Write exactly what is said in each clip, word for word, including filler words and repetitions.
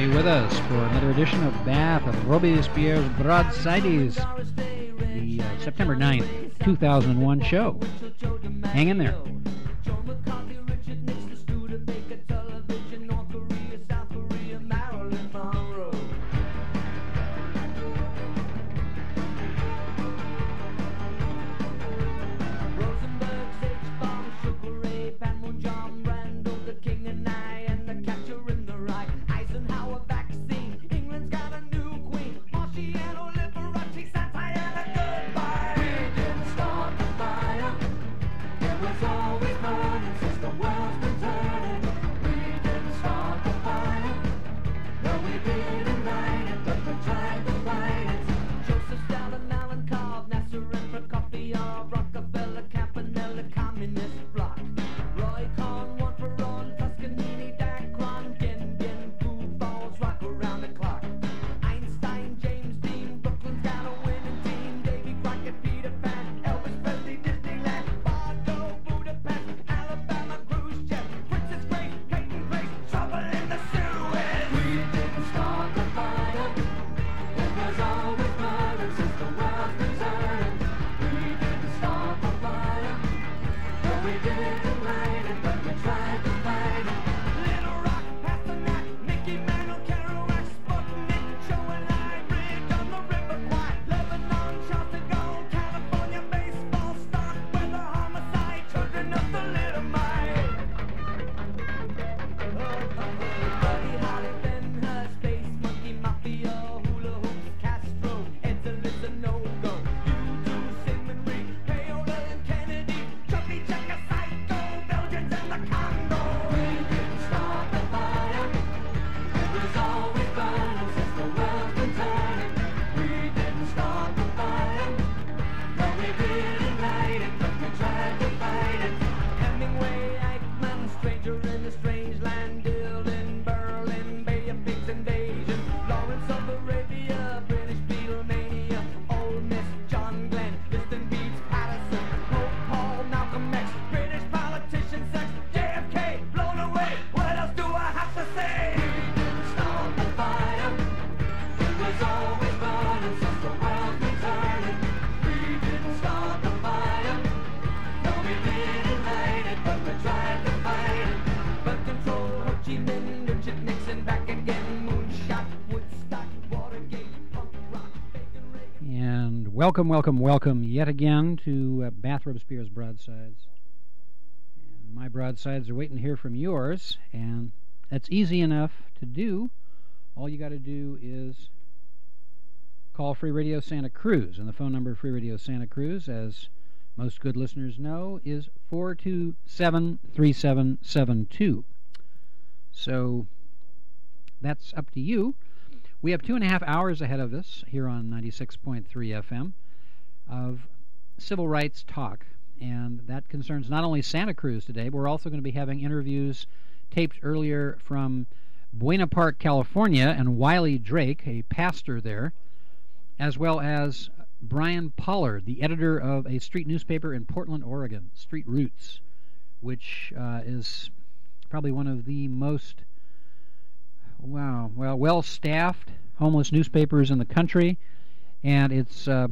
Stay with us for another edition of Bath of Robespierre's Broadsides, the uh, September ninth, two thousand one show. Hang in there. Welcome, welcome, welcome yet again to uh, Bath Robespierre's Broadsides. And my broadsides are waiting to hear from yours, and that's easy enough to do. All you got to do is call Free Radio Santa Cruz, and the phone number of Free Radio Santa Cruz, as most good listeners know, is four two seven, three seven seven two. So that's up to you. We have two and a half hours ahead of us here on ninety-six point three F M of civil rights talk, and that concerns not only Santa Cruz today, but we're also going to be having interviews taped earlier from Buena Park, California, and Wiley Drake, a pastor there, as well as Brian Pollard, the editor of a street newspaper in Portland, Oregon, Street Roots, which uh, is probably one of the most Wow, well, well-staffed homeless newspapers in the country, and it's uh,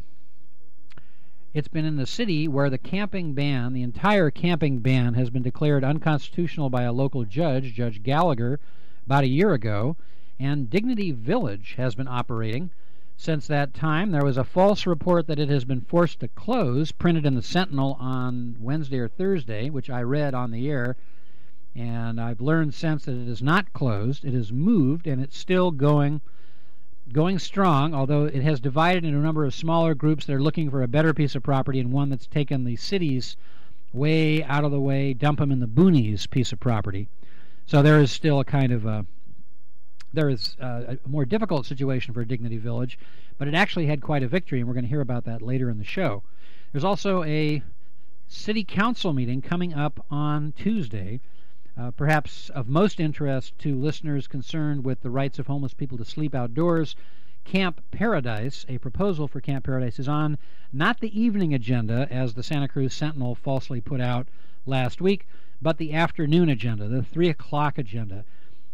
it's been in the city where the camping ban, the entire camping ban, has been declared unconstitutional by a local judge, Judge Gallagher, about a year ago, and Dignity Village has been operating since that time. There was a false report that it has been forced to close, printed in the Sentinel on Wednesday or Thursday, which I read on the air. And I've learned since that it is not closed. It is moved, and it's still going going strong, although it has divided into a number of smaller groups that are looking for a better piece of property, and one that's taken the city's way out of the way, dump them in the boonies piece of property. So there is still a kind of a, there is a, a more difficult situation for Dignity Village, but it actually had quite a victory, and we're going to hear about that later in the show. There's also a city council meeting coming up on Tuesday. Uh, perhaps of most interest to listeners concerned with the rights of homeless people to sleep outdoors, Camp Paradise, a proposal for Camp Paradise, is on not the evening agenda, as the Santa Cruz Sentinel falsely put out last week, but the afternoon agenda, the three o'clock agenda.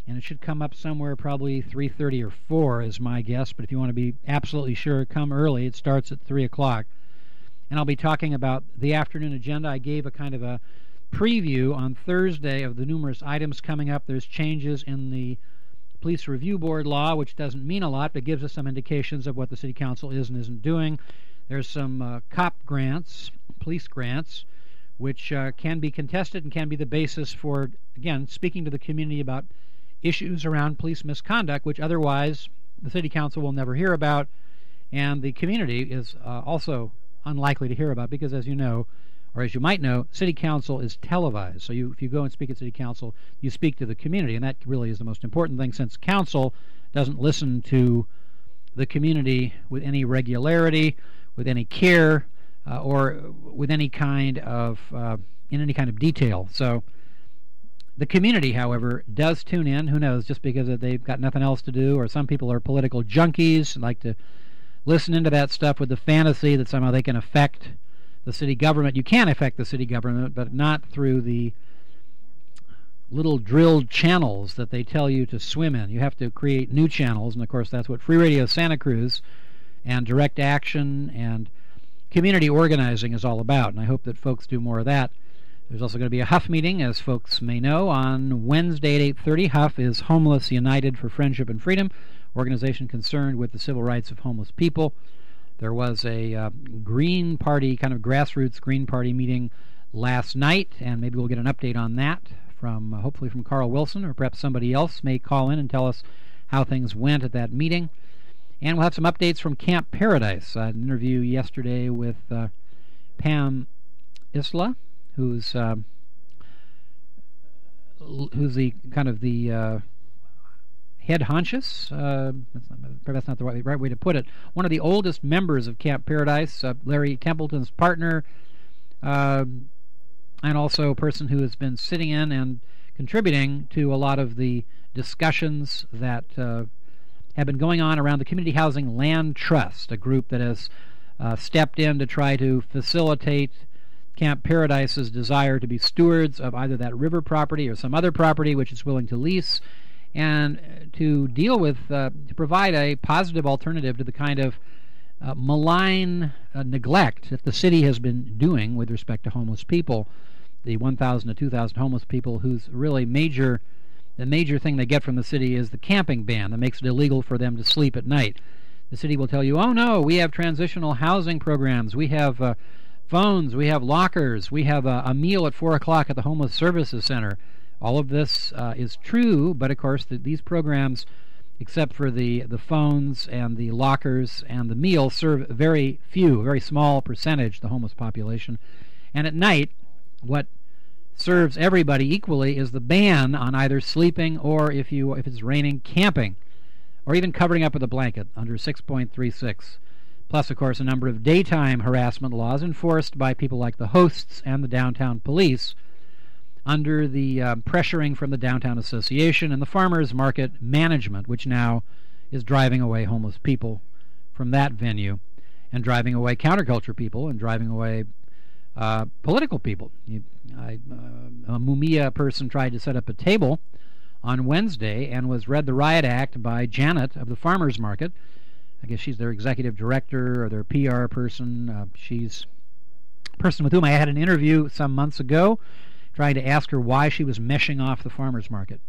and it should come up somewhere probably three thirty or four is my guess, but if you want to be absolutely sure, come early. It starts at three o'clock. And I'll be talking about the afternoon agenda. I gave a kind of a preview on Thursday of the numerous items coming up. There's changes in the Police Review Board law, which doesn't mean a lot, but gives us some indications of what the City Council is and isn't doing. There's some uh, cop grants, police grants, which uh, can be contested and can be the basis for, again, speaking to the community about issues around police misconduct, which otherwise the City Council will never hear about, and the community is uh, also unlikely to hear about, because as you know, or as you might know, City Council is televised. So you, if you go and speak at City Council, you speak to the community, and that really is the most important thing, since Council doesn't listen to the community with any regularity, with any care, uh, or with any kind of, uh, in any kind of detail. So the community, however, does tune in. Who knows, just because they've got nothing else to do, or some people are political junkies and like to listen into that stuff with the fantasy that somehow they can affect the city government. You can affect the city government, but not through the little drilled channels that they tell you to swim in. You have to create new channels, and of course that's what Free Radio Santa Cruz and direct action and community organizing is all about, and I hope that folks do more of that. There's also going to be a Huff meeting, as folks may know, on Wednesday at eight thirty. Huff is Homeless United for Friendship and Freedom, organization concerned with the civil rights of homeless people. There was a uh, Green Party, kind of grassroots Green Party meeting last night, and maybe we'll get an update on that from, uh, hopefully from Carl Wilson, or perhaps somebody else may call in and tell us how things went at that meeting. And we'll have some updates from Camp Paradise. I had an interview yesterday with uh, Pam Isla, who's uh, who's the kind of the uh, head honchus, uh, that's, not, that's not the right, right way to put it, one of the oldest members of Camp Paradise, uh, Larry Templeton's partner, uh, and also a person who has been sitting in and contributing to a lot of the discussions that uh, have been going on around the Community Housing Land Trust, a group that has uh, stepped in to try to facilitate Camp Paradise's desire to be stewards of either that river property or some other property which it's willing to lease, and to deal with, uh, to provide a positive alternative to the kind of uh, malign uh, neglect that the city has been doing with respect to homeless people, the one thousand to two thousand homeless people whose really major, the major thing they get from the city is the camping ban that makes it illegal for them to sleep at night. The city will tell you, oh no, we have transitional housing programs, we have uh, phones, we have lockers, we have a, a meal at four o'clock at the Homeless Services Center. All of this uh, is true, but of course the, these programs, except for the, the phones and the lockers and the meal, serve very few, a very small percentage of the homeless population. And at night, what serves everybody equally is the ban on either sleeping or, if you if it's raining, camping, or even covering up with a blanket under six point three six. Plus, of course, a number of daytime harassment laws enforced by people like the hosts and the downtown police, under the uh, pressuring from the Downtown Association and the Farmers Market Management, which now is driving away homeless people from that venue, and driving away counterculture people, and driving away uh, political people. You, I, uh, a Mumia person tried to set up a table on Wednesday and was read the riot act by Janet of the Farmers Market. I guess she's their executive director or their P R person. Uh, she's a person with whom I had an interview some months ago, trying to ask her why she was meshing off the farmers market.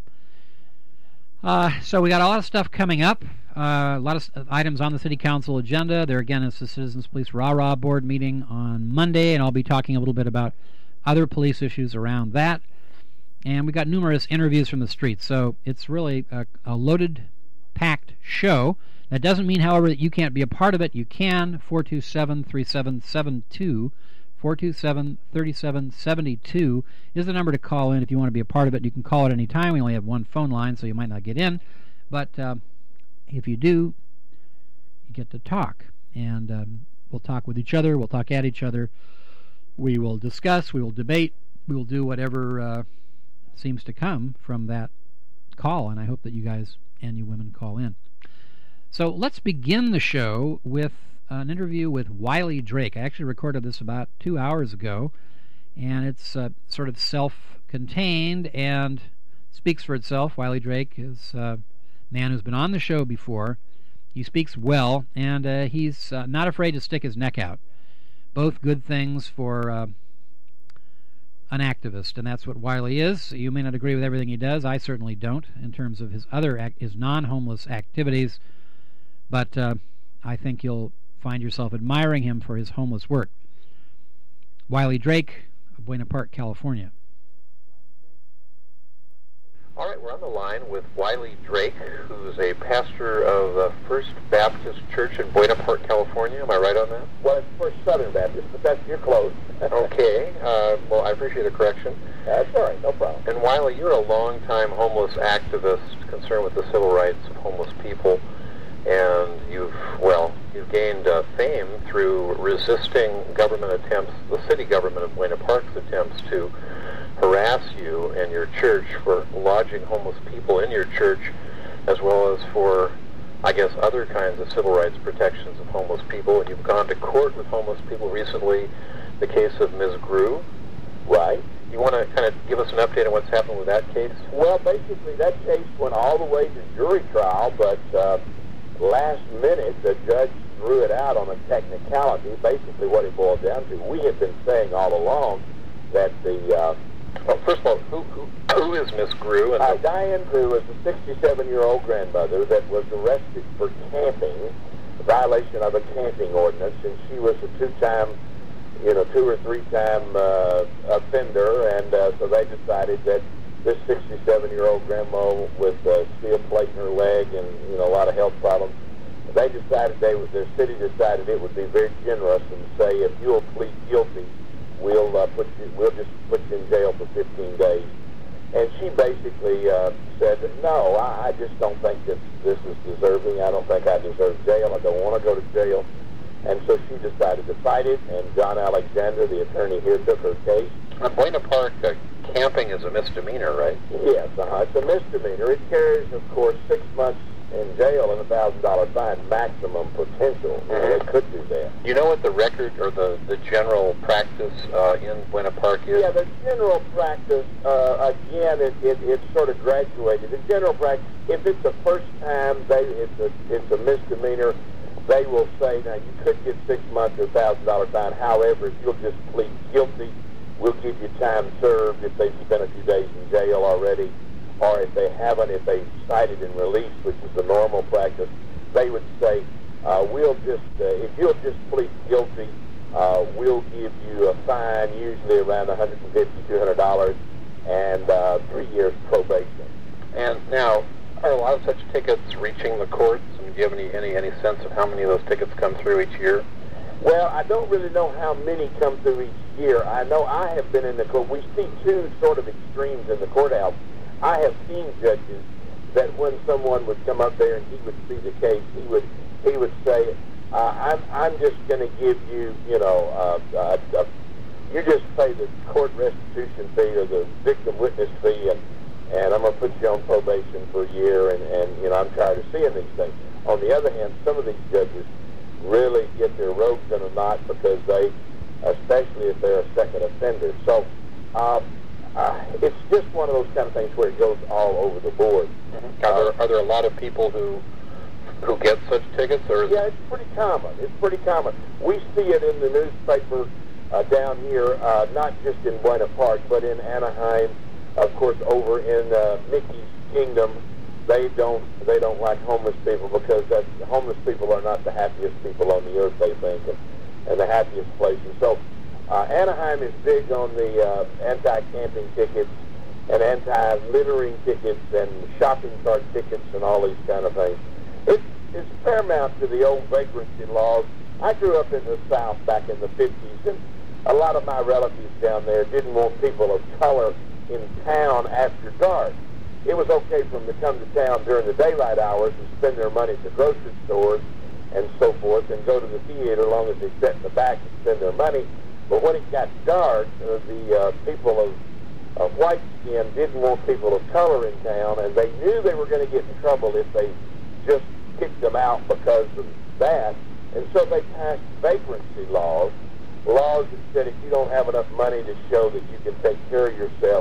Uh, so we got a lot of stuff coming up, uh, a lot of uh, items on the City Council agenda. There again is the Citizens Police Rah-Rah Board meeting on Monday, and I'll be talking a little bit about other police issues around that. And we got numerous interviews from the streets, so it's really a, a loaded, packed show. That doesn't mean, however, that you can't be a part of it. You can. four two seven, three seven seven two four two seven, three seven seven two is the number to call in if you want to be a part of it. You can call at any time. We only have one phone line, so you might not get in. But uh, if you do, you get to talk. And um, we'll talk with each other. We'll talk at each other. We will discuss. We will debate. We will do whatever uh, seems to come from that call. And I hope that you guys and you women call in. So let's begin the show with an interview with Wiley Drake. I actually recorded this about two hours ago, and it's uh, sort of self-contained and speaks for itself. Wiley Drake is a man who's been on the show before. He speaks well, and uh, he's uh, not afraid to stick his neck out. Both good things for uh, an activist, and that's what Wiley is. You may not agree with everything he does. I certainly don't in terms of his other ac- his non-homeless activities, but uh, I think you'll find yourself admiring him for his homeless work. Wiley Drake, Buena Park, California. All right, we're on the line with Wiley Drake, who's a pastor of the First Baptist Church in Buena Park, California. Am I right on that? Well, it's First Southern Baptist, but that's, you're close. Okay. Uh, well, I appreciate the correction. That's all right, no problem. And Wiley, you're a longtime homeless activist concerned with the civil rights of homeless people, and you've, well, you've gained uh, fame through resisting government attempts, the city government of Buena Park's attempts to harass you and your church for lodging homeless people in your church, as well as for, I guess, other kinds of civil rights protections of homeless people. And you've gone to court with homeless people recently, the case of Miz Grew. Right. You want to kind of give us an update on what's happened with that case? Well, basically, that case went all the way to jury trial, but uh, last minute, the judge threw it out on a technicality. Basically, what it boiled down to, we have been saying all along that the... Uh, Well, first of all, who who, who is Miss Grew? And uh, Diane Grew is a sixty-seven-year-old grandmother that was arrested for camping, a violation of a camping ordinance, and she was a two-time, you know, two or three-time uh, offender, and uh, so they decided that this sixty-seven-year-old grandma with a steel plate in her leg and, you know, a lot of health problems, they decided they would, the city decided it would be very generous and say, if you'll plead guilty, we'll uh, put you, we'll just put you in jail for fifteen days. And she basically uh, said, no, I, I just don't think that this is deserving. I don't think I deserve jail. I don't want to go to jail. And so she decided to fight it, and John Alexander, the attorney here, took her case. On Buena Park, uh, camping is a misdemeanor, right? Yes, uh-huh. It's a misdemeanor. It carries, of course, six months in jail and a thousand dollar fine, maximum potential. Mm-hmm. They could do that. You know what the record or the, the general practice uh, in Buena Park is? Yeah, the general practice, uh, again, it, it, it's sort of graduated. The general practice, if it's the first time, they it's a, it's a misdemeanor, they will say, now, you could get six months or a thousand dollar fine. However, if you'll just plead guilty, we'll give you time served if they've spent a few days in jail already. Or if they haven't, if they've cited and released, which is the normal practice, they would say, uh, we'll just, uh, if you'll just plead guilty, uh, we'll give you a fine, usually around one hundred fifty dollars, two hundred dollars, and uh, three years probation. And now, are a lot of such tickets reaching the courts? I mean, do you have any, any, any sense of how many of those tickets come through each year? Well, I don't really know how many come through each year. I know I have been in the court. We see two sort of extremes in the courthouse. I have seen judges that when someone would come up there and he would see the case, he would he would say, uh, "I'm I'm just going to give you, you know, uh, uh, uh, you just pay the court restitution fee or the victim witness fee, and and I'm going to put you on probation for a year, and and you know I'm tired of seeing these things." On the other hand, some of these judges really get their robes in a knot because they, especially if they're a second offender, so. Uh, Uh, it's just one of those kind of things where it goes all over the board. Mm-hmm. Are there are there a lot of people who who get such tickets, or is yeah, it's pretty common. It's pretty common. We see it in the newspaper uh, down here, uh, not just in Buena Park, but in Anaheim. Of course, over in uh, Mickey's Kingdom, they don't they don't like homeless people because that homeless people are not the happiest people on the earth, they think, and, and the happiest places. So. Uh, Anaheim is big on the uh, anti-camping tickets and anti-littering tickets and shopping cart tickets and all these kind of things. It's, it's paramount to the old vagrancy laws. I grew up in the South back in the fifties, and a lot of my relatives down there didn't want people of color in town after dark. It was okay for them to come to town during the daylight hours and spend their money at the grocery stores and so forth and go to the theater as long as they sat in the back and spend their money. But when it got dark, uh, the uh, people of, of white skin didn't want people of color in town, and they knew they were going to get in trouble if they just kicked them out because of that. And so they passed vagrancy laws, laws that said if you don't have enough money to show that you can take care of yourself,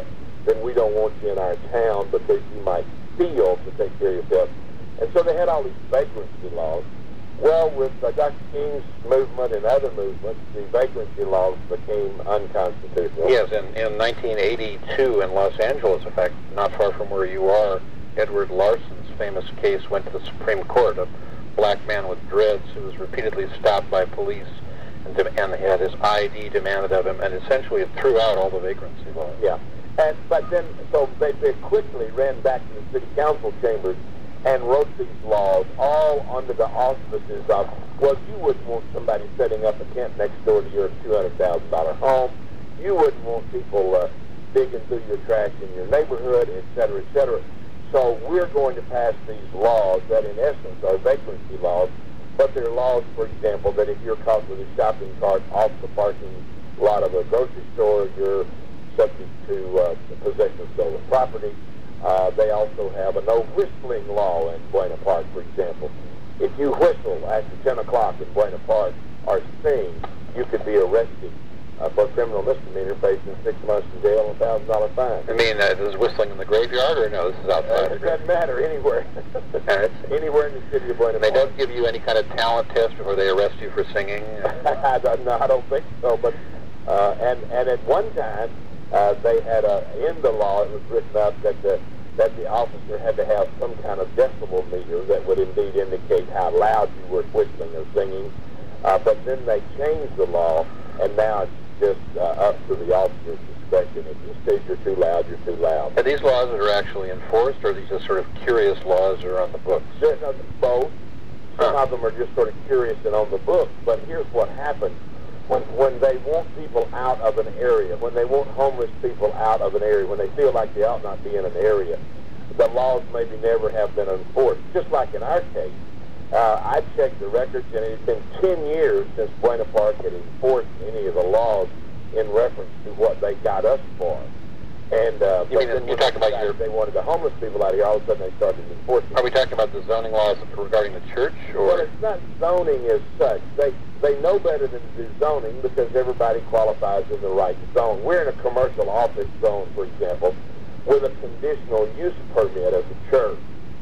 then we don't want you in our town because you might steal to take care of yourself. And so they had all these vagrancy laws. Well, with uh, Doctor King's movement and other movements, the vagrancy laws became unconstitutional. Yes, in, in nineteen eighty-two in Los Angeles, in fact, not far from where you are, Edward Larson's famous case went to the Supreme Court. A black man with dreads who was repeatedly stopped by police and, de- and had his I D demanded of him, and essentially it threw out all the vagrancy laws. Yeah, and but then, so they, they quickly ran back to the city council chambers and wrote these laws all under the auspices of, well, you wouldn't want somebody setting up a tent next door to your two hundred thousand dollars home. You wouldn't want people uh, digging through your trash in your neighborhood, et cetera, et cetera. So we're going to pass these laws that, in essence, are vagrancy laws, but they're laws, for example, that if you're caught with a shopping cart off the parking lot of a grocery store, you're subject to uh, the possession of stolen property. Uh, they also have a no whistling law in Buena Park, for example. If you whistle after ten o'clock in Buena Park or sing, you could be arrested uh, for a criminal misdemeanor, facing six months in jail and a thousand dollar fine. I mean, uh, is whistling in the graveyard, or no, this is outside? Uh, it doesn't matter, anywhere. Anywhere in the city of Buena Park. They don't give you any kind of talent test before they arrest you for singing? I don't know, I don't think so, but, uh, and, and at one time, Uh, they had a, in the law, it was written up that the, that the officer had to have some kind of decibel meter that would indeed indicate how loud you were whistling or singing. Uh, but then they changed the law, and now it's just uh, up to the officer's discretion. If you say you're too loud, you're too loud. Are these laws that are actually enforced, or are these just sort of curious laws that are on the books? There's uh, both. Some Huh. of them are just sort of curious and on the books, but here's what happens. When, when they want people out of an area, when they want homeless people out of an area, when they feel like they ought not be in an area, the laws maybe never have been enforced. Just like in our case, uh, I checked the records, and it's been ten years since Buena Park had enforced any of the laws in reference to what they got us for. And uh, You mean but then you're when talking they about your- decided they wanted the homeless people out here, all of a sudden they started enforcing. Are we talking about the zoning laws regarding the church, or? Well, it's not zoning as such. They they know better than to do zoning because everybody qualifies in the right zone. We're in a commercial office zone, for example, with a conditional use permit as a church.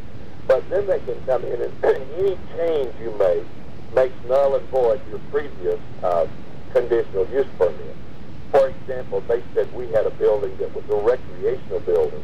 But then they can come in and any change you make makes null and void your previous uh, conditional use permit. For example, they said we had a building that was a recreational building,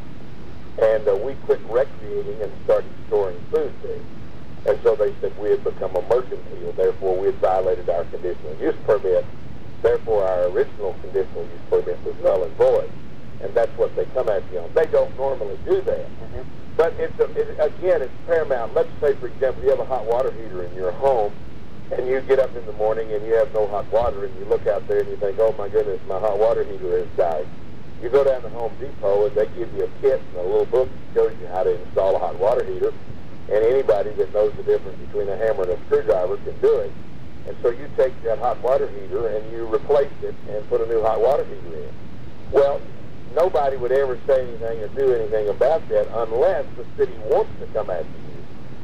and uh, we quit recreating and started storing food there. And so they said we had become a mercantile, therefore we had violated our conditional use permit, therefore our original conditional use permit was null and void. And that's what they come at you on. They don't normally do that. Mm-hmm. But it's a, it, again, it's paramount. Let's say, for example, you have a hot water heater in your home, and you get up in the morning and you have no hot water, and you look out there and you think, oh my goodness, my hot water heater has died. You go down to Home Depot and they give you a kit and a little book that shows you how to install a hot water heater, and anybody that knows the difference between a hammer and a screwdriver can do it. And so you take that hot water heater and you replace it and put a new hot water heater in. Well, nobody would ever say anything or do anything about that unless the city wants to come after you.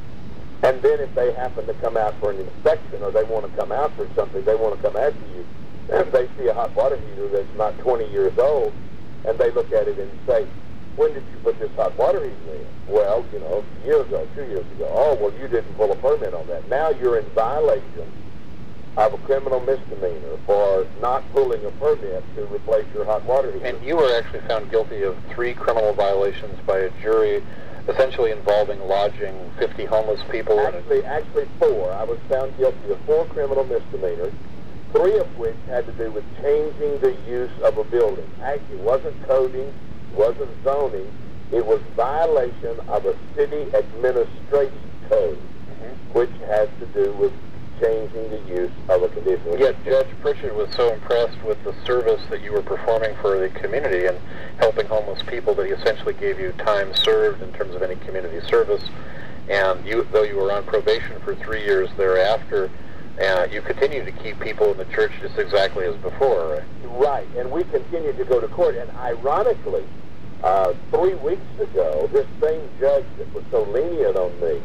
And then if they happen to come out for an inspection or they want to come out for something, they want to come after you, and they see a hot water heater that's not twenty years old, and they look at it and say, when did you put this hot water heater in? Well, you know, a year ago, two years ago. Oh, well, you didn't pull a permit on that. Now you're in violation of a criminal misdemeanor for not pulling a permit to replace your hot water heater. And you were actually found guilty of three criminal violations by a jury, essentially involving lodging fifty homeless people. Actually, actually four. I was found guilty of four criminal misdemeanors, three of which had to do with changing the use of a building. Actually, it wasn't coding, wasn't zoning. It was violation of a city administrative code, mm-hmm. which has to do with changing the use of a conditional use. Yet Judge Pritchett was so impressed with the service that you were performing for the community and helping homeless people that he essentially gave you time served in terms of any community service. And you, though you were on probation for three years thereafter, uh, you continued to keep people in the church just exactly as before, right? Right, and we continued to go to court. And ironically, uh, three weeks ago, this same judge that was so lenient on me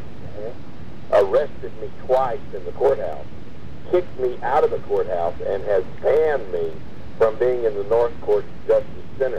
arrested me twice in the courthouse, kicked me out of the courthouse, and has banned me from being in the North Court Justice Center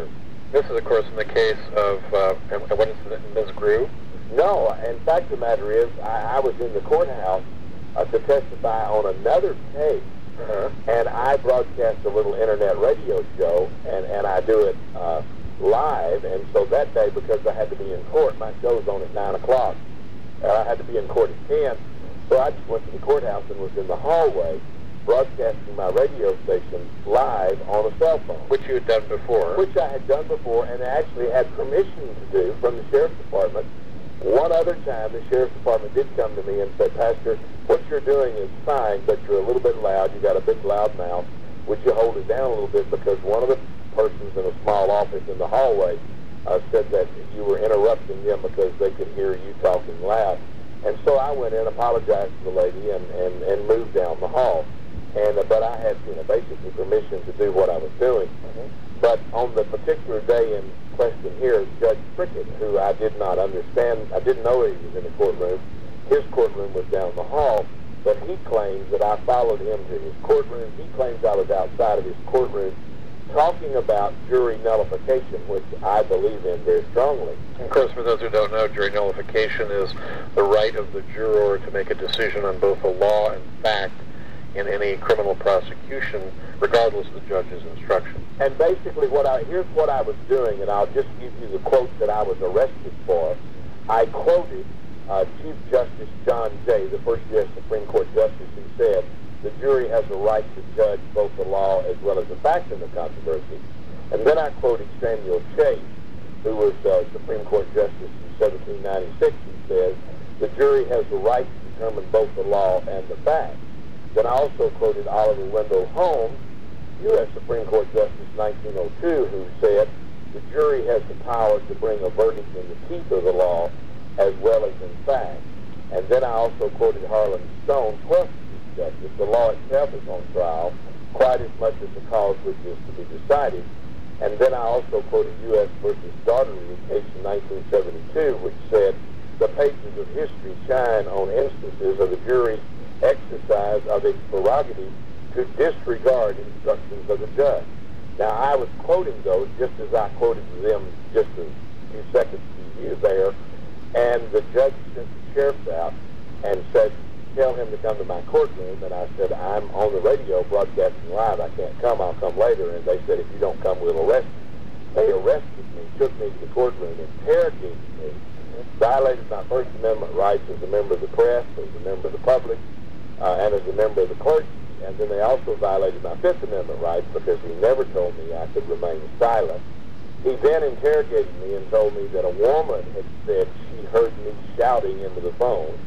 This is, of course, in the case of, uh, what is it, Miz Grew? No, in fact, the matter is, I, I was in the courthouse uh, to testify on another case, uh-huh. and I broadcast a little internet radio show, and, and I do it uh, live, and so that day, because I had to be in court, my show's on at nine o'clock, uh, I had to be in court at ten, so I just went to the courthouse and was in the hallway broadcasting my radio station live on a cell phone. Which you had done before. Which I had done before, and I actually had permission to do from the Sheriff's Department. One other time, the Sheriff's Department did come to me and said, Pastor, what you're doing is fine, but you're a little bit loud. You got a big loud mouth. Would you hold it down a little bit? Because one of the persons in a small office in the hallway uh, said that you were interrupting them because they could hear you talking loud. And so I went in, apologized to the lady, and, and, and moved down the hall. And uh, but I had, you know, basically permission to do what I was doing. Mm-hmm. But on the particular day in question here, Judge Prickett, who I did not understand, I didn't know he was in the courtroom. His courtroom was down the hall, but he claims that I followed him to his courtroom. He claims I was outside of his courtroom talking about jury nullification, which I believe in very strongly. Of course, for those who don't know, jury nullification is the right of the juror to make a decision on both the law and fact in any criminal prosecution, regardless of the judge's instruction. And basically, what I here's what I was doing, and I'll just give you the quote that I was arrested for. I quoted uh, Chief Justice John Jay, the first U S Supreme Court Justice, who said, the jury has a right to judge both the law as well as the facts in the controversy. And then I quoted Samuel Chase, who was uh, Supreme Court Justice in seventeen ninety-six, who says, the jury has the right to determine both the law and the facts. Then I also quoted Oliver Wendell Holmes, U S Supreme Court Justice nineteen oh two, who said, the jury has the power to bring a verdict in the teeth of the law as well as in fact. And then I also quoted Harlan Stone, twelfth Justice, the law itself is on trial quite as much as the cause which is to be decided. And then I also quoted U S versus Daugherty, a case in nineteen seventy-two, which said, the pages of history shine on instances of the jury's exercise of its prerogative to disregard instructions of the judge. Now, I was quoting those just as I quoted them just a few seconds to you there, and the judge sent the sheriff out and said, tell him to come to my courtroom, and I said, I'm on the radio broadcasting live. I can't come. I'll come later. And they said, if you don't come, we'll arrest you. They arrested me, took me to the courtroom, interrogated me, violated my First Amendment rights as a member of the press, as a member of the public, uh, and as a member of the clergy. And then they also violated my Fifth Amendment rights because he never told me I could remain silent. He then interrogated me and told me that a woman had said she heard me shouting into the phone.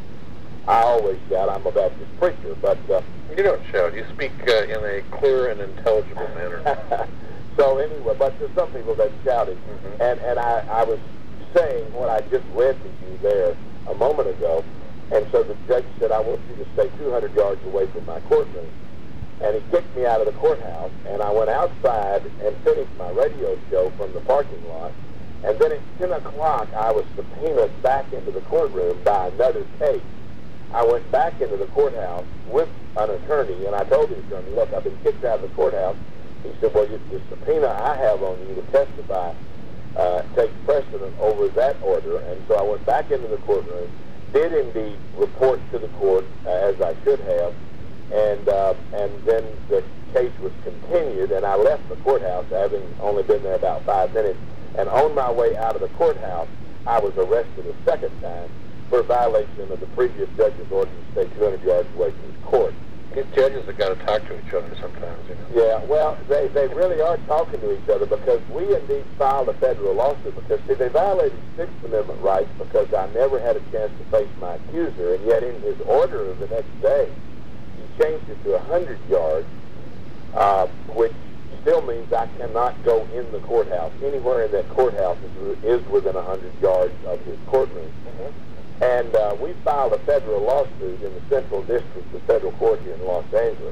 I always shout. I'm a Baptist preacher, but... Uh, you don't shout. You speak uh, in a clear and intelligible manner. So anyway, but there's some people that shouted. Mm-hmm. And, and I, I was saying what I just read to you there a moment ago. And so the judge said, I want you to stay two hundred yards away from my courtroom. And he kicked me out of the courthouse, and I went outside and finished my radio show from the parking lot. And then at ten o'clock, I was subpoenaed back into the courtroom by another case. I went back into the courthouse with an attorney, and I told the attorney, look, I've been kicked out of the courthouse. He said, well, the subpoena I have on you to testify uh, takes precedent over that order. And so I went back into the courtroom, did indeed report to the court, uh, as I should have, and uh, and then the case was continued, and I left the courthouse, having only been there about five minutes, and on my way out of the courthouse, I was arrested a second time for violation of the previous judge's order to stay two hundred yards away from his court. These judges have got to talk to each other sometimes, you know. Yeah, well, they, they really are talking to each other because we indeed filed a federal lawsuit because, see, they violated Sixth Amendment rights because I never had a chance to face my accuser, and yet in his order the next day, he changed it to one hundred yards, uh, which still means I cannot go in the courthouse. Anywhere in that courthouse is, is within one hundred yards of his courtroom. Mm-hmm. And uh, we filed a federal lawsuit in the Central District of Federal Court here in Los Angeles.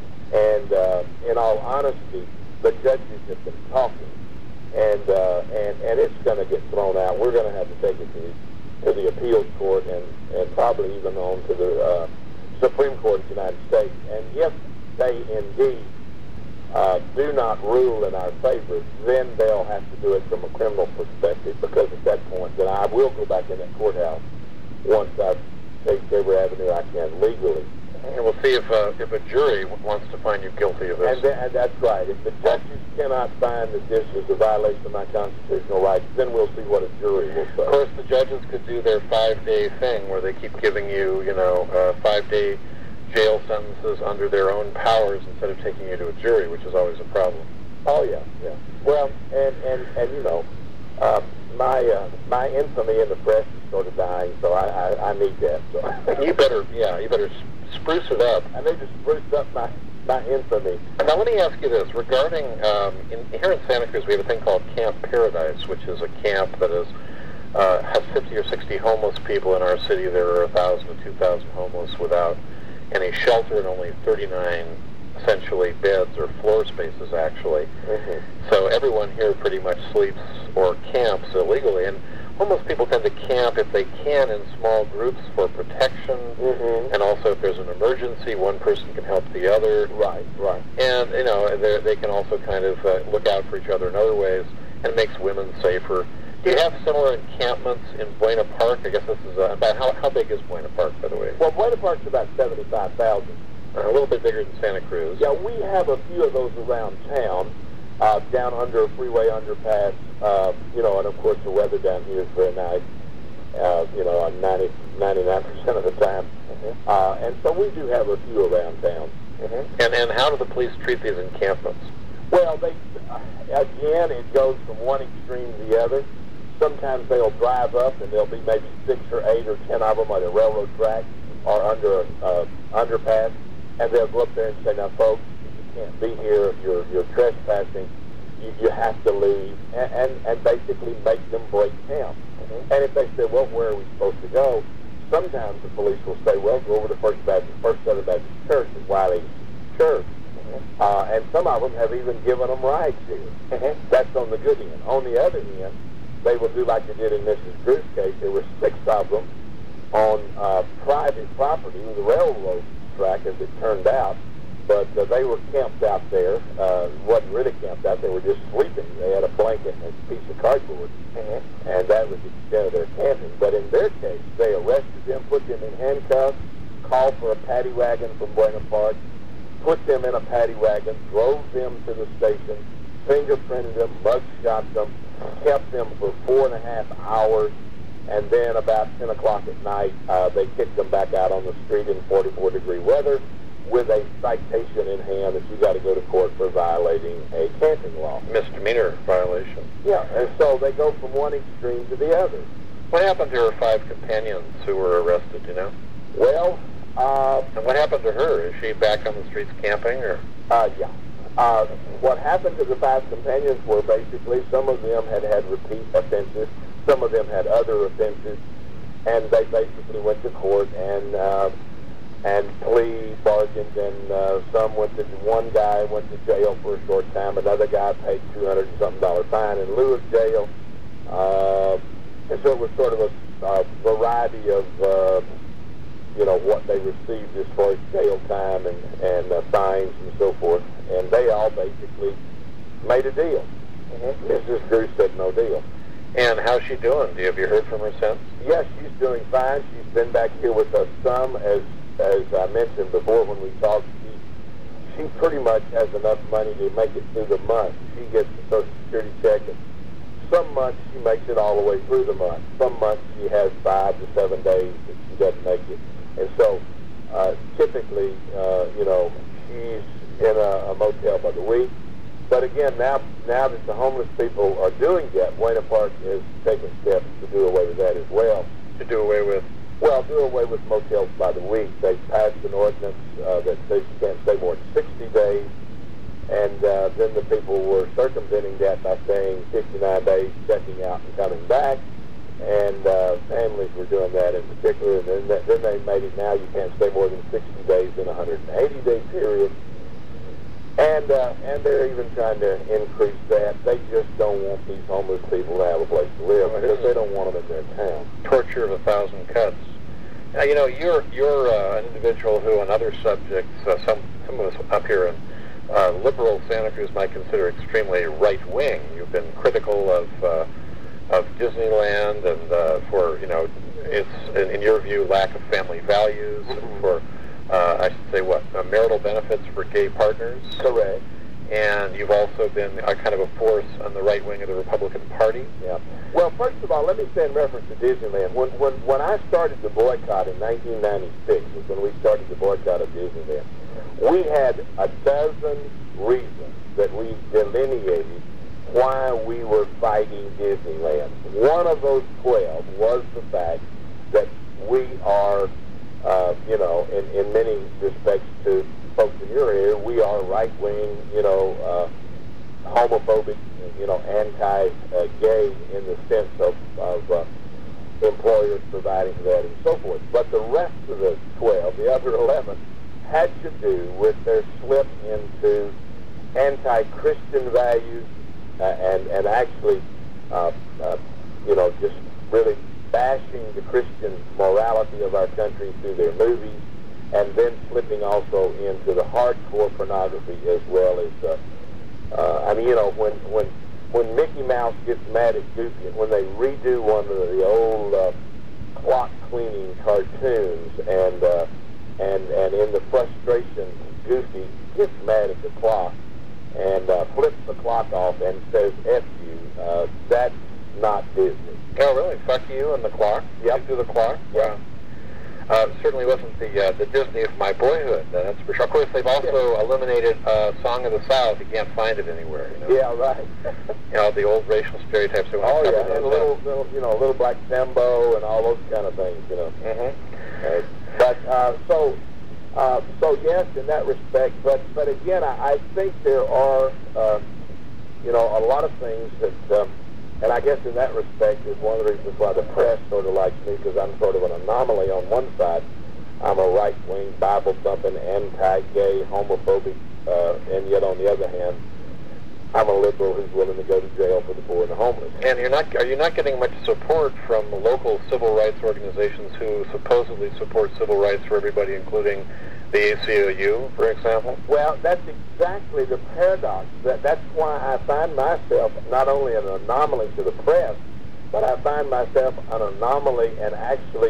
And uh, in all honesty, the judges have been talking, and uh, and and it's going to get thrown out. We're going to have to take it to, to the appeals court and, and probably even on to the uh, Supreme Court of the United States. And if they indeed uh, do not rule in our favor, then they'll have to do it from a criminal perspective, because at that point, then I will go back in that courthouse once I've taken every avenue I can legally. And we'll see if uh, if a jury wants to find you guilty of this. And, th- and that's right. If the judges cannot find that this is a violation of my constitutional rights, then we'll see what a jury will say. Of course, the judges could do their five-day thing where they keep giving you, you know, uh, five-day jail sentences under their own powers instead of taking you to a jury, which is always a problem. Oh, yeah, yeah. Well, and, and, and you know, uh, my uh, my infamy in the press is sort of dying, so I, I, I need that. So. You better, yeah, you better spruce it up. I need to spruce up my, my infamy. Now, let me ask you this. Regarding, um, in, here in Santa Cruz, we have a thing called Camp Paradise, which is a camp that is, uh, has fifty or sixty homeless people in our city. There are one thousand to two thousand homeless without any shelter and only thirty-nine, essentially, beds or floor spaces, actually. Mm-hmm. So everyone here pretty much sleeps or camps illegally. And homeless people tend to camp, if they can, in small groups for protection, mm-hmm. and also if there's an emergency, one person can help the other. Right, right. And, you know, they can also kind of uh, look out for each other in other ways, and it makes women safer. Do you have similar encampments in Buena Park? I guess this is uh, about, how, how big is Buena Park, by the way? Well, Buena Park's about seventy-five thousand. Uh, a little bit bigger than Santa Cruz. Yeah, we have a few of those around town, uh, down under a freeway underpass, uh, you know, and of course the weather down here is very nice, uh, you know, on ninety, ninety-nine percent of the time. Mm-hmm. Uh, and so we do have a few around town. Mm-hmm. And, and how do the police treat these encampments? Well, they, uh, again, it goes from one extreme to the other. Sometimes they'll drive up and there'll be maybe six or eight or ten of them on a railroad track or under an uh, underpass, and they'll go up there and say, now, folks, you can't be here. You're, you're trespassing. You, you have to leave, and, and, and basically make them break camp. Mm-hmm. And if they say, well, where are we supposed to go? Sometimes the police will say, well, go over to First Baptist, First Southern Baptist Church at Wiley Church. Mm-hmm. Uh, and some of them have even given them rides here. Mm-hmm. That's on the good end. On the other end, they will do like they did in Missus Drew's case. There were six of them on uh, private property, the railroad track, as it turned out. But uh, they were camped out there. Uh, wasn't really camped out. They were just sleeping. They had a blanket and a piece of cardboard, mm-hmm. and that was the extent of their camping. But in their case, they arrested them, put them in handcuffs, called for a paddy wagon from Buena Park, put them in a paddy wagon, drove them to the station, fingerprinted them, mugshot them, kept them for four and a half hours, and then about ten o'clock at night, uh, they kicked them back out on the street in forty-four degree weather with a citation in hand that you got to go to court for violating a camping law. Misdemeanor violation. Yeah, and so they go from one extreme to the other. What happened to her five companions who were arrested, you know? Well, uh... And what happened to her? Is she back on the streets camping, or...? Uh, yeah. Uh, what happened to the five companions were basically some of them had had repeat offenses, some of them had other offenses, and they basically went to court and uh, and plea bargained, and uh, some went to, one guy went to jail for a short time, another guy paid two hundred and something dollar fine in lieu of jail, uh, and so it was sort of a uh, variety of uh, you know, what they received as far as jail time and, and uh, fines and so forth. And they all basically made a deal. Mm-hmm. Missus Drew said no deal. And how's she doing? Have you heard from her since? Yes, she's doing fine. She's been back here with us some. As as I mentioned before when we talked, she, she pretty much has enough money to make it through the month. She gets the Social Security check, and some months she makes it all the way through the month. Some months she has five to seven days that she doesn't make it. And so, uh, typically, uh, you know, she's in a, a motel by the week. But again, now now that the homeless people are doing that, Buena Park is taking steps to do away with that as well. To do away with? Well, do away with motels by the week. They passed an ordinance uh, that says you can't stay more than sixty days. And uh, then the people were circumventing that by saying fifty-nine days, checking out and coming back. And uh, families were doing that in particular, and then, then they made it now you can't stay more than sixty days in a one hundred eighty day period. And uh, and they're even trying to increase that. They just don't want these homeless people to have a place to live because they don't want them in their town. Torture of a thousand cuts. Now, you know, you're you're uh, an individual who on other subjects, uh, some some of us up here in uh, liberal Santa Cruz might consider extremely right-wing. You've been critical of uh, of Disneyland and uh, for, you know, its, in, in your view, lack of family values, mm-hmm. and for, uh, I should say, what, uh, marital benefits for gay partners. Correct. And you've also been a kind of a force on the right wing of the Republican Party. Yeah. Well, first of all, let me say in reference to Disneyland, when when when I started the boycott in nineteen ninety-six, was when we started the boycott of Disneyland, we had a dozen reasons that we delineated why we were fighting Disneyland. One of those twelve was the fact that we are, uh, you know, in, in many respects to folks in your area, we are right-wing, you know, uh, homophobic, you know, anti-gay in the sense of, of uh, employers providing that and so forth. But the rest of the twelve, the other eleven, had to do with their slip into anti-Christian values uh, and, and actually, uh, uh, you know, just really bashing the Christian morality of our country through their movies, and then slipping also into the hardcore pornography as well as, uh, uh, I mean, you know, when when when Mickey Mouse gets mad at Goofy, and when they redo one of the old uh, clock cleaning cartoons, and uh, and and in the frustration, Goofy gets mad at the clock and uh, flips the clock off and says "F you," uh, that's not Disney. Oh, really? Fuck you and the clock? Yep. To the clock? Yeah. Uh, certainly wasn't the uh, the Disney of my boyhood, uh, that's for sure. Of course, they've also yeah. eliminated uh, Song of the South. You can't find it anywhere. You know? Yeah, right. You know, the old racial stereotypes. They want oh, to cover yeah, and those little, up. little, you know, Little Black Sambo and all those kind of things, you know. Mm-hmm. Right. But, uh, so, uh, so yes, in that respect, but, but again, I, I think there are, uh, you know, a lot of things that, um, and I guess in that respect is one of the reasons why the press sort of likes me, because I'm sort of an anomaly on one side. I'm a right-wing, Bible-thumping, anti-gay, homophobic, uh, and yet on the other hand, I'm a liberal who's willing to go to jail for the poor and the homeless. And you're not, are you not getting much support from local civil rights organizations who supposedly support civil rights for everybody, including the A C L U, for example? Well, that's exactly the paradox. That, that's why I find myself not only an anomaly to the press, but I find myself an anomaly and actually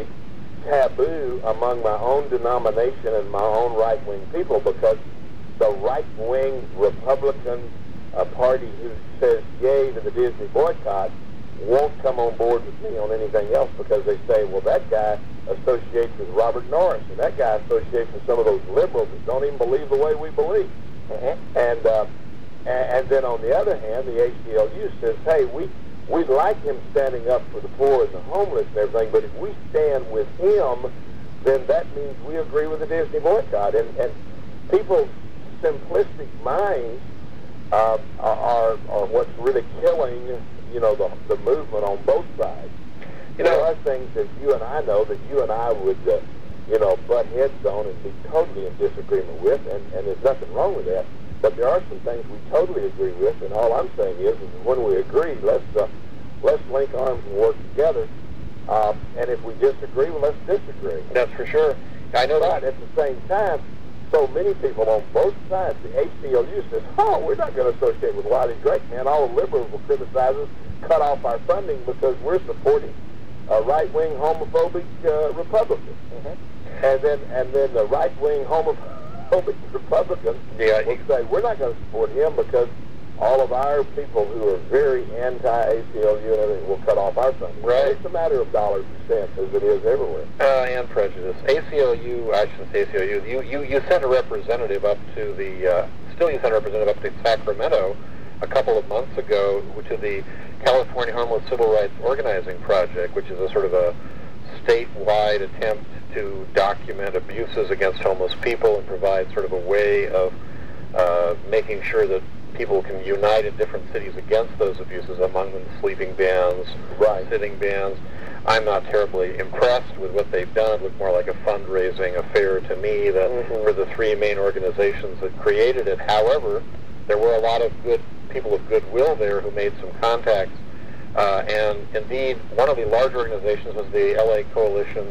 taboo among my own denomination and my own right-wing people, because the right-wing Republican uh, party who says yay to the Disney boycott won't come on board with me on anything else, because they say, well, that guy associates with Robert Norris, and that guy associates with some of those liberals that don't even believe the way we believe. Mm-hmm. And, uh, and and then on the other hand, the A C L U says, hey, we we like him standing up for the poor and the homeless and everything, but if we stand with him, then that means we agree with the Disney boycott. And, and people's simplistic minds uh, are, are what's really killing, you know, the, the movement on both sides. You know, there are things that you and I know that you and I would, uh, you know, butt heads on and be totally in disagreement with, and, and there's nothing wrong with that. But there are some things we totally agree with, and all I'm saying is, is when we agree, let's uh, let's link arms and work together. Uh, and if we disagree, well, let's disagree. That's for sure. I know but that. At the same time, so many people on both sides, the A C L U says, oh, we're not going to associate with Wiley Drake, man. All the liberals will criticize us, cut off our funding because we're supporting a right-wing homophobic uh, Republican. Mm-hmm. And then and then the right-wing homophobic Republicans yeah, will say, we're not going to support him because all of our people who are very anti-A C L U and everything will cut off our funding. Right. It's a matter of dollars and cents, as it is everywhere. Uh, and prejudice. A C L U, I shouldn't say A C L U, you, you, you sent a representative up to the, uh, still you sent a representative up to Sacramento a couple of months ago to the California Homeless Civil Rights Organizing Project, which is a sort of a statewide attempt to document abuses against homeless people and provide sort of a way of uh, making sure that people can unite in different cities against those abuses, among them sleeping bans, right. sitting bans. I'm not terribly impressed with what they've done. It looked more like a fundraising affair to me than mm-hmm. for the three main organizations that created it. However, there were a lot of good people of goodwill there who made some contacts. Uh, and indeed, one of the large organizations was the L A Coalition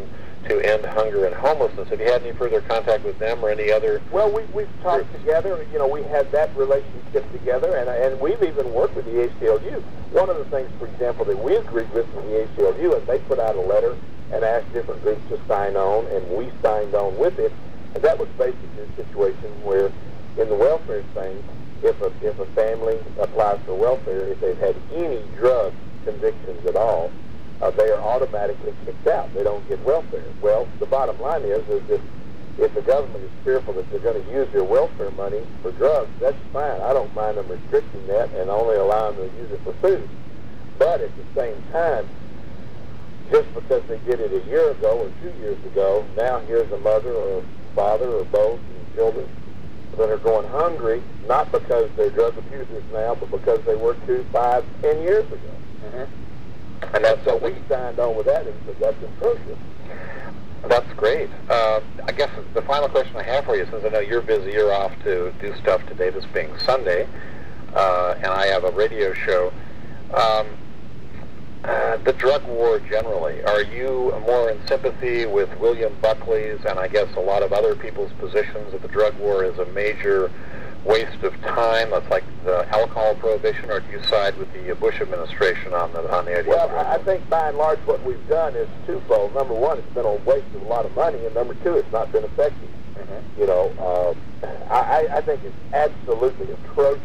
to End Hunger and Homelessness. Have you had any further contact with them or any other? Well, we, we've talked groups? together. You know, we had that relationship together, and and we've even worked with the A C L U. One of the things, for example, that we agreed with from the A C L U is they put out a letter and asked different groups to sign on, and we signed on with it. And that was basically a situation where, in the welfare thing, if a, if a family applies for welfare, if they've had any drug convictions at all, uh, they are automatically kicked out. They don't get welfare. Well, the bottom line is, is that if the government is fearful that they're going to use their welfare money for drugs, that's fine. I don't mind them restricting that and only allowing them to use it for food. But at the same time, just because they did it a year ago or two years ago, now here's a mother or a father or both and children that are going hungry, not because they're drug abusers now, but because they were two, five, ten years ago. Mm-hmm. And that's so we signed on with that, and said that's atrocious. That's great. Uh, I guess the final question I have for you, since I know you're busy, you're off to do stuff today, this being Sunday, uh, and I have a radio show. Um, uh, the drug war generally, are you more in sympathy with William Buckley's and I guess a lot of other people's positions that the drug war is a major waste of time? That's like the alcohol prohibition, or do you side with the Bush administration on the on the idea? Well, of drug I war? think by and large what we've done is twofold. Number one, it's been a waste of a lot of money, and number two, it's not been effective. Mm-hmm. You know, uh, I, I think it's absolutely atrocious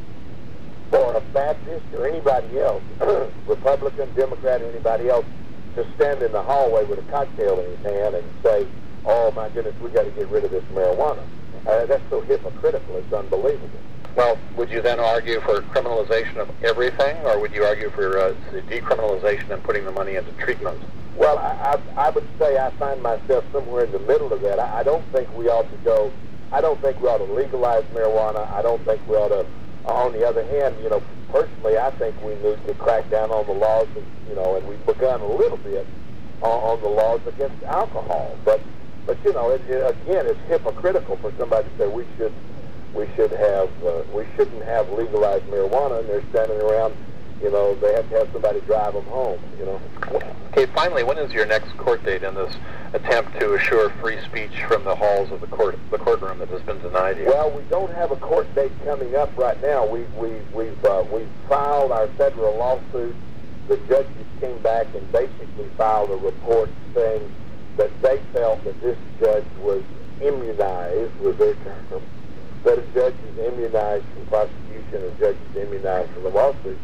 for a Baptist or anybody else, Republican, Democrat, or anybody else, to stand in the hallway with a cocktail in his hand and say, "Oh my goodness, we got to get rid of this marijuana." Uh, that's so hypocritical, it's unbelievable. Well, would you then argue for criminalization of everything, or would you argue for uh, decriminalization and putting the money into treatment? Well, I, I, I would say I find myself somewhere in the middle of that. I, I don't think we ought to go, I don't think we ought to legalize marijuana. I don't think we ought to, on the other hand, you know, personally, I think we need to crack down on the laws, and, you know, and we've begun a little bit on, on the laws against alcohol. But But you know, it, it, again, it's hypocritical for somebody to say we should, we should have, uh, we shouldn't have legalized marijuana, and they're standing around. You know, they have to have somebody drive them home. You know. Okay. Finally, when is your next court date in this attempt to assure free speech from the halls of the court, the courtroom that has been denied you? Well, we don't have a court date coming up right now. We we we've uh, we've filed our federal lawsuit. The judges came back and basically filed a report saying that they felt that this judge was immunized, was their term, that a judge is immunized from prosecution, a judge is immunized from the lawsuit.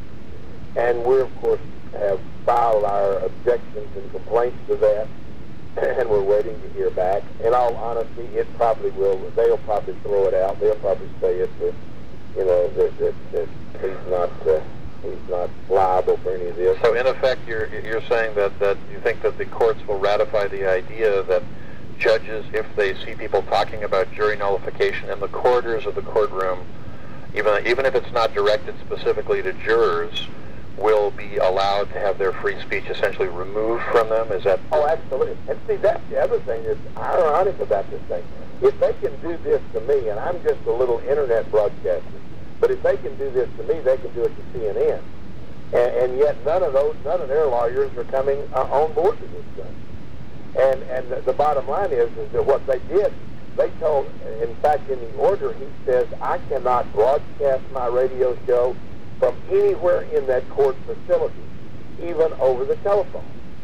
And we, of course, have filed our objections and complaints to that, and we're waiting to hear back. In all honesty, it probably will, they'll probably throw it out. They'll probably say it's, a, you know, that, that, that he's not... Uh, He's not liable for any of this. So, in effect, you're you're saying that, that you think that the courts will ratify the idea that judges, if they see people talking about jury nullification in the corridors of the courtroom, even even if it's not directed specifically to jurors, will be allowed to have their free speech essentially removed from them? Is that? Oh, absolutely. And see, that's the other thing that's ironic about this thing. If they can do this to me, and I'm just a little internet broadcaster, but if they can do this to me, they can do it to C N N. And, and yet none of those, none of their lawyers are coming uh, on board with this thing. And and the, the bottom line is, is that what they did, they told, in fact, in the order, he says, I cannot broadcast my radio show from anywhere in that court facility, even over the telephone.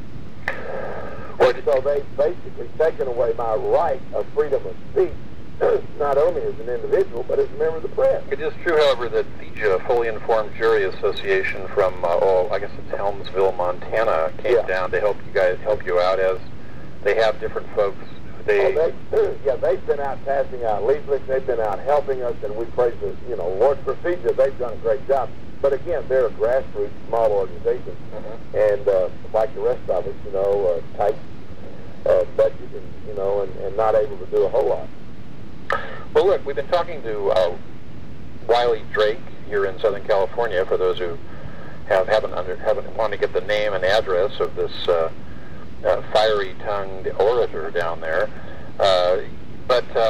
And so they've basically taken away my right of freedom of speech, not only as an individual, but as a member of the press. It is true, however, that F I J A, Fully Informed Jury Association from, uh, oh, I guess it's Helmsville, Montana, came yeah. down to help you guys, help you out, as they have different folks. They, oh, they, yeah, they've been out passing out leaflets. They've been out helping us, and we praise the, you know, Lord for F I J A. They've done a great job. But again, they're a grassroots, small organization, mm-hmm. and uh, like the rest of us, you know, uh, tight uh, budget, and you know, and, and not able to do a whole lot. Well, look, we've been talking to uh, Wiley Drake here in Southern California. For those who have haven't under, haven't want to get the name and address of this uh, uh, fiery-tongued orator down there, uh, but um,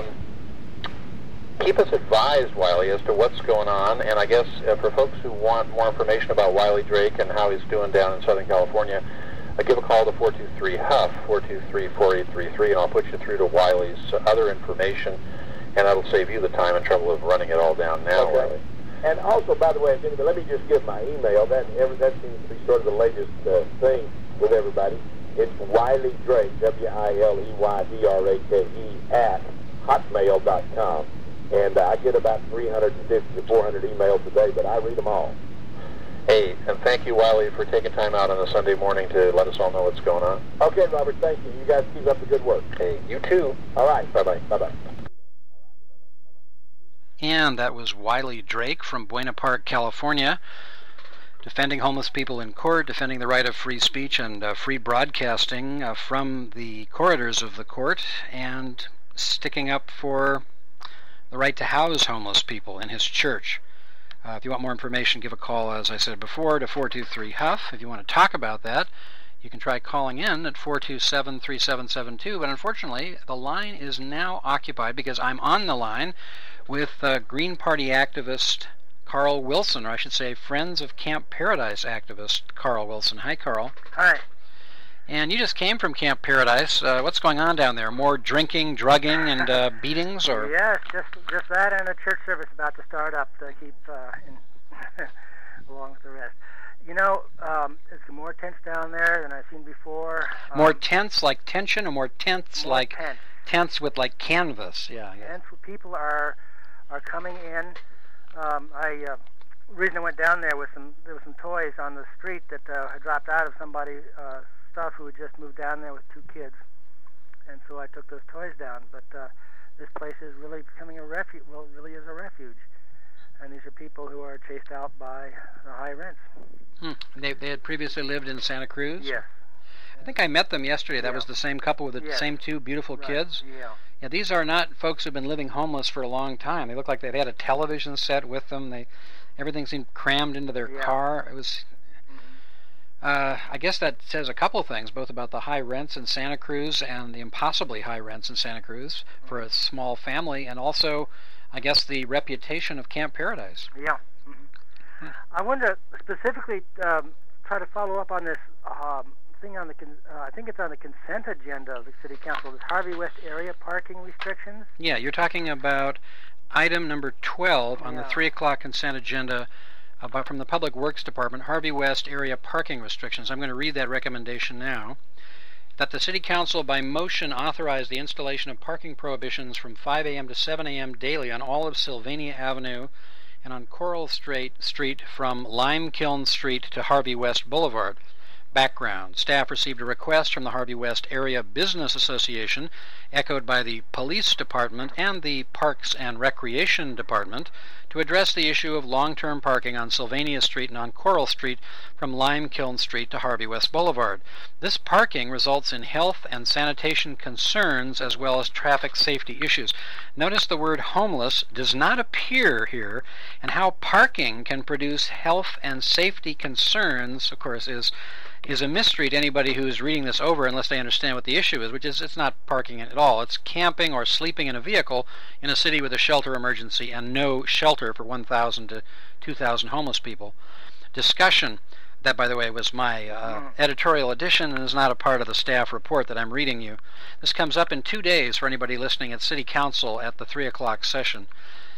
keep us advised, Wiley, as to what's going on. And I guess uh, for folks who want more information about Wiley Drake and how he's doing down in Southern California, uh, give a call to four two three Huff, four two three, four eight three three, and I'll put you through to Wiley's uh, other information, and that'll save you the time and trouble of running it all down now. Okay. And also, by the way, let me just give my email. That every, that seems to be sort of the latest uh, thing with everybody. It's Wiley Drake, W I L E Y D R A K E, at hotmail dot com. And uh, I get about three hundred fifty to four hundred emails a day, but I read them all. Hey, and thank you, Wiley, for taking time out on a Sunday morning to let us all know what's going on. Okay, Robert, thank you. You guys keep up the good work. Hey, you too. All right, bye-bye. Bye-bye. And that was Wiley Drake from Buena Park, California, defending homeless people in court, defending the right of free speech and uh, free broadcasting uh, from the corridors of the court, and sticking up for the right to house homeless people in his church. Uh, if you want more information, give a call, as I said before, to four two three Huff. If you want to talk about that, you can try calling in at four two seven, three seven seven two. But unfortunately, the line is now occupied because I'm on the line with uh, Green Party activist Carl Wilson, or I should say Friends of Camp Paradise activist Carl Wilson. Hi, Carl. Hi. And you just came from Camp Paradise. Uh, what's going on down there? More drinking, drugging, and uh, beatings, or? Yes, just just that, and a church service about to start up to keep uh, in along with the rest. You know, um, it's more tense down there than I've seen before. Um, more tense, like tension, or more tense, more like tense. tense with like canvas? Yeah. yeah. Tense. People are are coming in. Um, I uh, the reason I went down there was some there were some toys on the street that uh, had dropped out of somebody. Uh, Stuff who had just moved down there with two kids, and so I took those toys down. But uh, this place is really becoming a refuge. Well, it really is a refuge, and these are people who are chased out by the high rents. Hmm. They they had previously lived in Santa Cruz. Yes. I think I met them yesterday. That yeah. was the same couple with the yes. same two beautiful right. kids. Yeah. Yeah. These are not folks who've been living homeless for a long time. They look like they've had a television set with them. They everything seemed crammed into their yeah. car. It was. Uh, I guess that says a couple of things, both about the high rents in Santa Cruz and the impossibly high rents in Santa Cruz for a small family, and also, I guess, the reputation of Camp Paradise. Yeah. Mm-hmm. I wanted to specifically um, try to follow up on this um, thing on the, con- uh, I think it's on the consent agenda of the City Council, this Harvey West area parking restrictions. Yeah, you're talking about item number twelve on yeah. the three o'clock consent agenda, about from the Public Works Department, Harvey West area parking restrictions. I'm going to read that recommendation now. That the City Council by motion authorize the installation of parking prohibitions from five a.m. to seven a.m. daily on all of Sylvania Avenue and on Coral Street, Street from Lime Kiln Street to Harvey West Boulevard. Background. Staff received a request from the Harvey West Area Business Association, echoed by the Police Department and the Parks and Recreation Department, to address the issue of long-term parking on Sylvania Street and on Coral Street from Lime Kiln Street to Harvey West Boulevard. This parking results in health and sanitation concerns as well as traffic safety issues. Notice the word homeless does not appear here, and how parking can produce health and safety concerns, of course, is is a mystery to anybody who's reading this over unless they understand what the issue is, which is it's not parking at all. It's camping or sleeping in a vehicle in a city with a shelter emergency and no shelter for one thousand to two thousand homeless people. Discussion. That, by the way, was my uh, editorial edition and is not a part of the staff report that I'm reading you. This comes up in two days for anybody listening at City Council at the three o'clock session.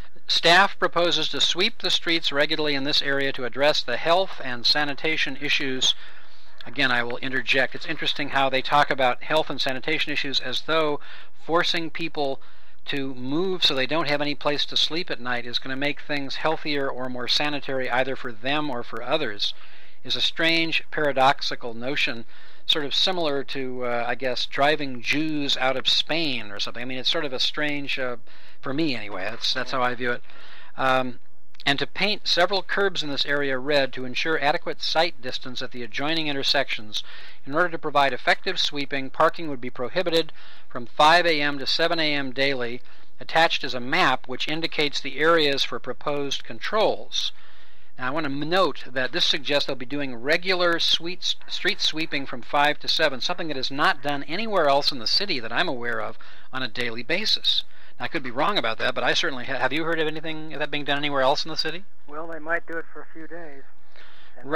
Staff proposes to sweep the streets regularly in this area to address the health and sanitation issues. Again, I will interject. It's interesting how they talk about health and sanitation issues as though forcing people to move so they don't have any place to sleep at night is going to make things healthier or more sanitary either for them or for others, is a strange, paradoxical notion, sort of similar to, uh, I guess, driving Jews out of Spain or something. I mean, it's sort of a strange, uh, for me anyway, that's, that's how I view it. Um, and to paint several curbs in this area red to ensure adequate sight distance at the adjoining intersections. In order to provide effective sweeping, parking would be prohibited from five a.m. to seven a.m. daily. Attached is a map which indicates the areas for proposed controls. Now, I want to note that this suggests they'll be doing regular sweet street sweeping from five to seven, something that is not done anywhere else in the city that I'm aware of on a daily basis. I could be wrong about that, but I certainly have. Have you heard of anything of that being done anywhere else in the city? Well, they might do it for a few days. And right.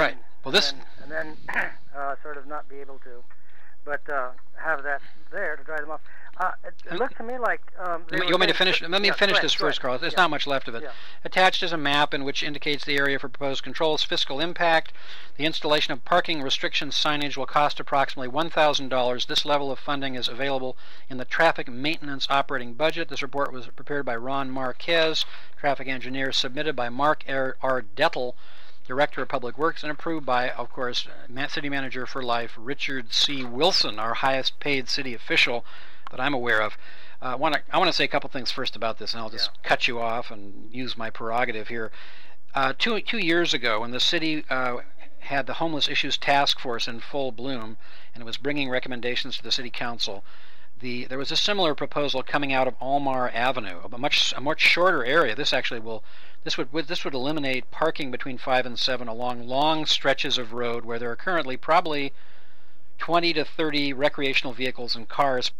Well, this and then, and then uh, sort of not be able to, but uh, have that there to dry them off. Uh, it, it looked to me like um, you want me to finish? Let me yeah, finish ahead, this first, Carl. There's yeah. not much left of it. Yeah. Attached is a map in which indicates the area for proposed controls, fiscal impact. The installation of parking restriction signage will cost approximately one thousand dollars. This level of funding is available in the traffic maintenance operating budget. This report was prepared by Ron Marquez, traffic engineer, submitted by Mark R. R. Dettel, Director of Public Works, and approved by, of course, City Manager for Life, Richard C. Wilson, our highest paid city official that I'm aware of. Uh, wanna, I want to say a couple things first about this, and I'll just yeah. cut you off and use my prerogative here. Uh, two, two years ago, when the city uh, had the Homeless Issues Task Force in full bloom, and it was bringing recommendations to the City Council, the, there was a similar proposal coming out of Almar Avenue, a much, a much shorter area. This actually will, this would, this would eliminate parking between five and seven along long stretches of road where there are currently probably twenty to thirty recreational vehicles and cars.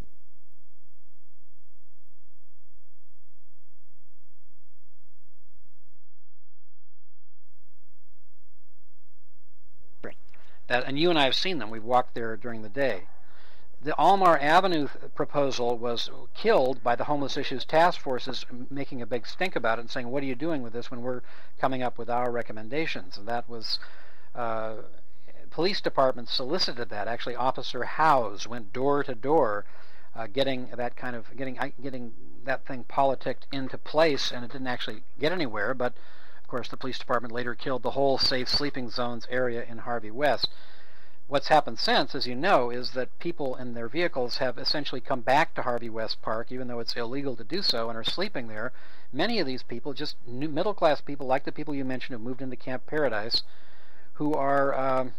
That, and you and I have seen them. We've walked there during the day. The Almar Avenue proposal was killed by the Homeless Issues Task Forces making a big stink about it and saying, what are you doing with this when we're coming up with our recommendations? And that was, uh, police departments solicited that. Actually, Officer Howes went door to door uh, getting that kind of, getting, getting that thing politicked into place, and it didn't actually get anywhere, but of course, the police department later killed the whole safe sleeping zones area in Harvey West. What's happened since, as you know, is that people in their vehicles have essentially come back to Harvey West Park, even though it's illegal to do so, and are sleeping there. Many of these people, just new middle-class people, like the people you mentioned who moved into Camp Paradise, who are, um,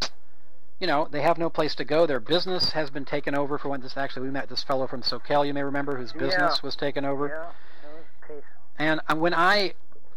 you know, they have no place to go. Their business has been taken over for when this actually, we met this fellow from SoCal, you may remember, whose business yeah. was taken over. Yeah, that was the case. And uh, when I...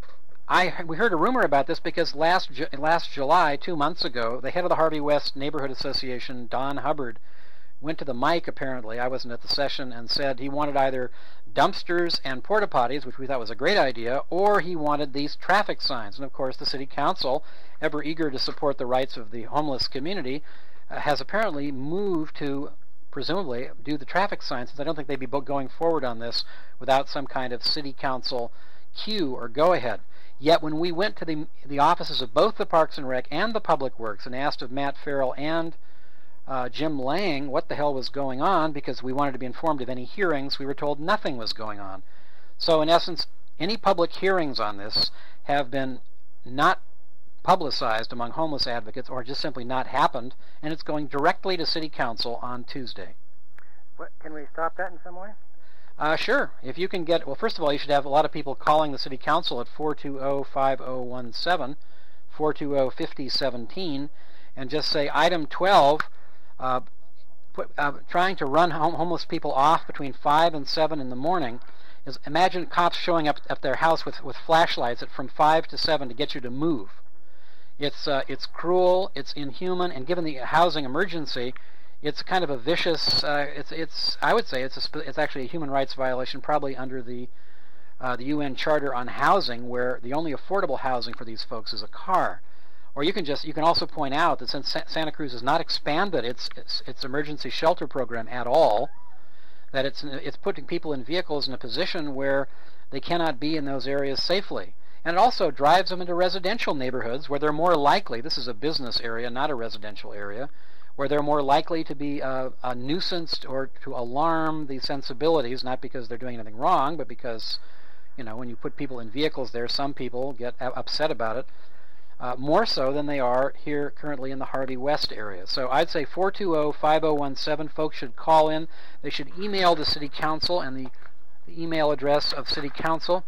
I we heard a rumor about this because last Ju- last July, two months ago, the head of the Harvey West Neighborhood Association, Don Hubbard, went to the mic, apparently, I wasn't at the session, and said he wanted either dumpsters and porta potties, which we thought was a great idea, or he wanted these traffic signs. And of course, the City Council, ever eager to support the rights of the homeless community, uh, has apparently moved to, presumably, do the traffic signs, since I don't think they'd be going forward on this without some kind of City Council cue or go-ahead. Yet when we went to the the offices of both the Parks and Rec and the Public Works and asked of Matt Farrell and uh, Jim Lang what the hell was going on, because we wanted to be informed of any hearings, we were told nothing was going on. So in essence, any public hearings on this have been not publicized among homeless advocates, or just simply not happened, and it's going directly to City Council on Tuesday. What, can we stop that in some way? Uh, sure. If you can get, well, first of all, you should have a lot of people calling the City Council at four two zero, five zero one seven, four two zero, five zero one seven, and just say, item twelve, uh, put, uh, trying to run home, homeless people off between five and seven in the morning. Is imagine cops showing up at their house with, with flashlights at from five to seven to get you to move. It's, uh, it's cruel, it's inhuman, and given the housing emergency, it's kind of a vicious. Uh, it's it's. I would say it's a. It's actually a human rights violation, probably under the uh, the U N Charter on Housing, where the only affordable housing for these folks is a car. Or you can just. You can also point out that since Sa- Santa Cruz has not expanded its, its its emergency shelter program at all, that it's it's putting people in vehicles in a position where they cannot be in those areas safely. And it also drives them into residential neighborhoods where they're more likely. This is a business area, not a residential area, where they're more likely to be uh, a nuisance or to alarm the sensibilities, not because they're doing anything wrong, but because, you know, when you put people in vehicles there, some people get upset about it, uh, more so than they are here currently in the Harvey West area. So I'd say four two zero, five zero one seven, folks should call in. They should email the City Council, and the, the email address of City Council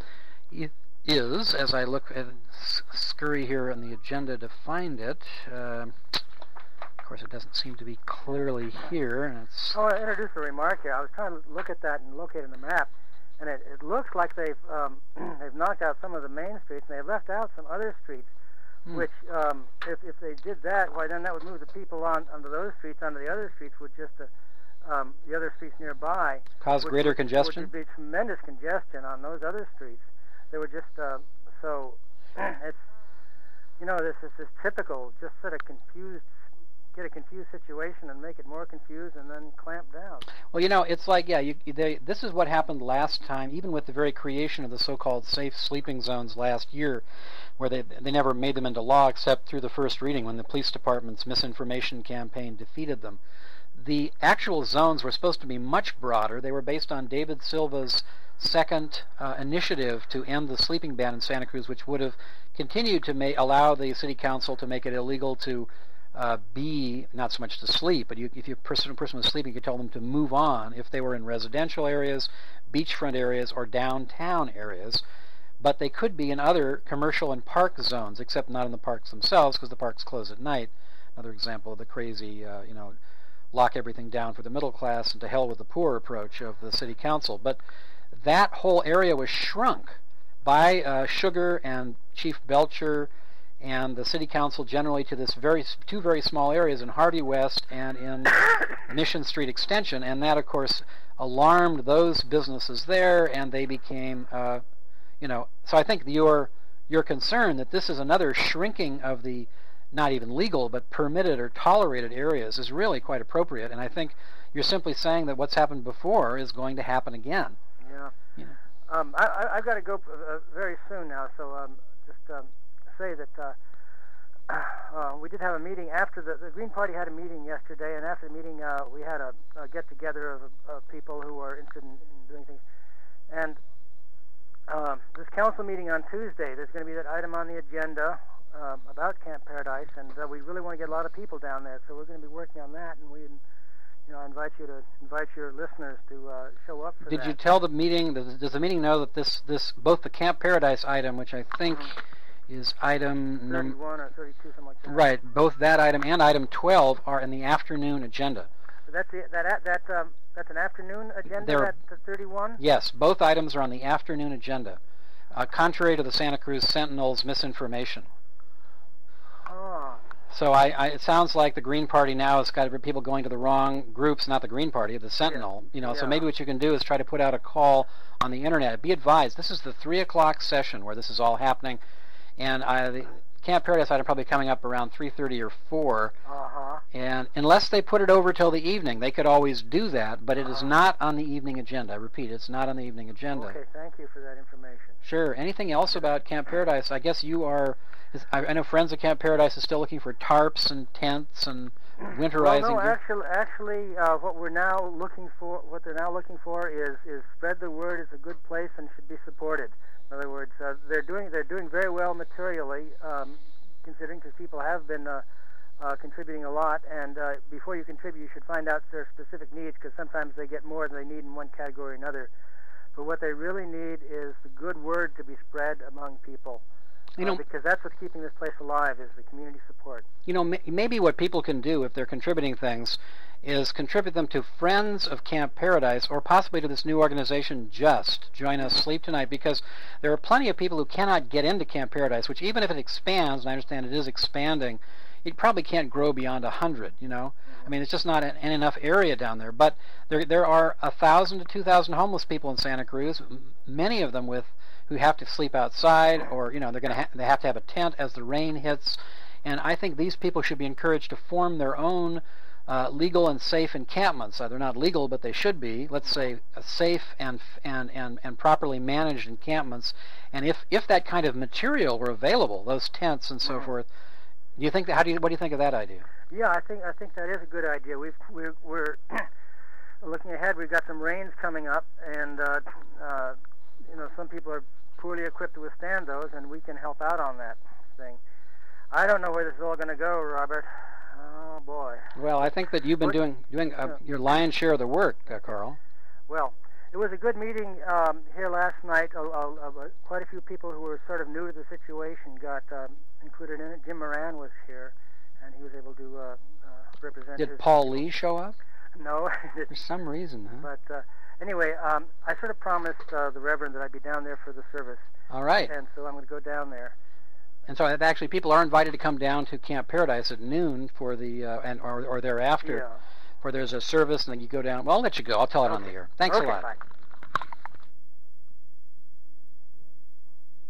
is, as I look at scurry here on the agenda to find it, uh, of course, it doesn't seem to be clearly here. And it's I want to introduce a remark here. I was trying to look at that and locate in the map, and it, it looks like they've um, they've knocked out some of the main streets, and they've left out some other streets, hmm. which, um, if, if they did that, why then that would move the people on onto those streets, onto the other streets, with just the, um, the other streets nearby. Cause which, greater which, congestion? Which would be tremendous congestion on those other streets. They were just, uh, so, it's, you know, this is this typical, just sort of confused, get a confused situation and make it more confused and then clamp down. Well, you know, it's like, yeah, you, they, this is what happened last time, even with the very creation of the so-called safe sleeping zones last year, where they they never made them into law except through the first reading when the police department's misinformation campaign defeated them. The actual zones were supposed to be much broader. They were based on David Silva's second uh, initiative to end the sleeping ban in Santa Cruz, which would have continued to may, allow the city council to make it illegal to uh, be, not so much to sleep, but you, if a person, person was sleeping, you could tell them to move on if they were in residential areas, beachfront areas, or downtown areas. But they could be in other commercial and park zones, except not in the parks themselves, because the parks close at night. Another example of the crazy, uh, you know, lock everything down for the middle class and to hell with the poor approach of the city council. But that whole area was shrunk by uh, Sugar and Chief Belcher and the city council generally to this very two very small areas in Hardy West and in Mission Street Extension, and that, of course, alarmed those businesses there, and they became, uh, you know, so I think your your concern that this is another shrinking of the not even legal but permitted or tolerated areas is really quite appropriate, and I think you're simply saying that what's happened before is going to happen again. Yeah. You know. Um, I, I, I've got to go uh, very soon now, so um, just um, say that uh, uh, we did have a meeting after the, the Green Party had a meeting yesterday, and after the meeting uh, we had a, a get-together of uh, people who are interested in, in doing things. And um, this council meeting on Tuesday, there's going to be that item on the agenda um, about Camp Paradise, and uh, we really want to get a lot of people down there, so we're going to be working on that, and we You know, I invite you to invite your listeners to uh, show up for Did that. Did you tell the meeting? Does, does the meeting know that this this both the Camp Paradise item, which I think mm-hmm. is item thirty-one or thirty-two, something like that. Right, both that item and item twelve are in the afternoon agenda. So that's the, that that um, that's an afternoon agenda. They're, that thirty-one. Yes, both items are on the afternoon agenda, uh, contrary to the Santa Cruz Sentinel's misinformation. Oh. So I, I, it sounds like the Green Party now has got people going to the wrong groups, not the Green Party, the Sentinel. Yeah. You know, yeah. So maybe what you can do is try to put out a call on the internet. Be advised, this is the three o'clock session where this is all happening, and I, the Camp Paradise item probably coming up around three thirty or four. Uh-huh. And unless they put it over till the evening, they could always do that. But it uh-huh. is not on the evening agenda. I repeat, it's not on the evening agenda. Okay, thank you for that information. Sure. Anything else about Camp Paradise? I guess you are. I know Friends of Camp Paradise is still looking for tarps and tents and winterizing. Well, no, actually, actually, uh, what we're now looking for, what they're now looking for, is is spread the word. It's a good place and should be supported. In other words, uh, they're doing they're doing very well materially, um, considering because people have been uh, uh, contributing a lot. And uh, before you contribute, you should find out their specific needs, because sometimes they get more than they need in one category or another. But what they really need is the good word to be spread among people. You know, uh, because that's what's keeping this place alive, is the community support. You know, m- maybe what people can do if they're contributing things is contribute them to Friends of Camp Paradise, or possibly to this new organization, Just. Join Us Sleep Tonight, because there are plenty of people who cannot get into Camp Paradise, which even if it expands, and I understand it is expanding, it probably can't grow beyond a hundred, you know? Mm-hmm. I mean, it's just not an, an enough area down there. But there there are a thousand to two thousand homeless people in Santa Cruz, m- many of them with who have to sleep outside, or you know they're going to ha- they have to have a tent as the rain hits, and I think these people should be encouraged to form their own uh, legal and safe encampments. Uh, they're not legal, but they should be. Let's say uh, safe and and and and properly managed encampments. And if if that kind of material were available, those tents and so forth, do you think that? How do you what do you think of that idea? Yeah, I think I think that is a good idea. We've we're we're looking ahead. We've got some rains coming up, and uh, uh, you know some people are poorly equipped to withstand those, and we can help out on that thing. I don't know where this is all going to go, Robert. Oh boy. Well, I think that you've been what, doing doing uh, yeah. your lion's share of the work, uh, Carl. Well, it was a good meeting um, here last night. Uh, uh, uh, quite a few people who were sort of new to the situation got um, included in it. Jim Moran was here, and he was able to uh, uh, represent. Did his Paul people. Lee show up? No, for some reason, huh? But. Uh, Anyway, um, I sort of promised uh, the Reverend that I'd be down there for the service. All right. And so I'm going to go down there. And so actually people are invited to come down to Camp Paradise at noon for the, uh, and or, or thereafter, yeah. for there's a service, and then you go down. Well, I'll let you go. I'll tell it okay. on the air. Thanks okay, a lot. Bye.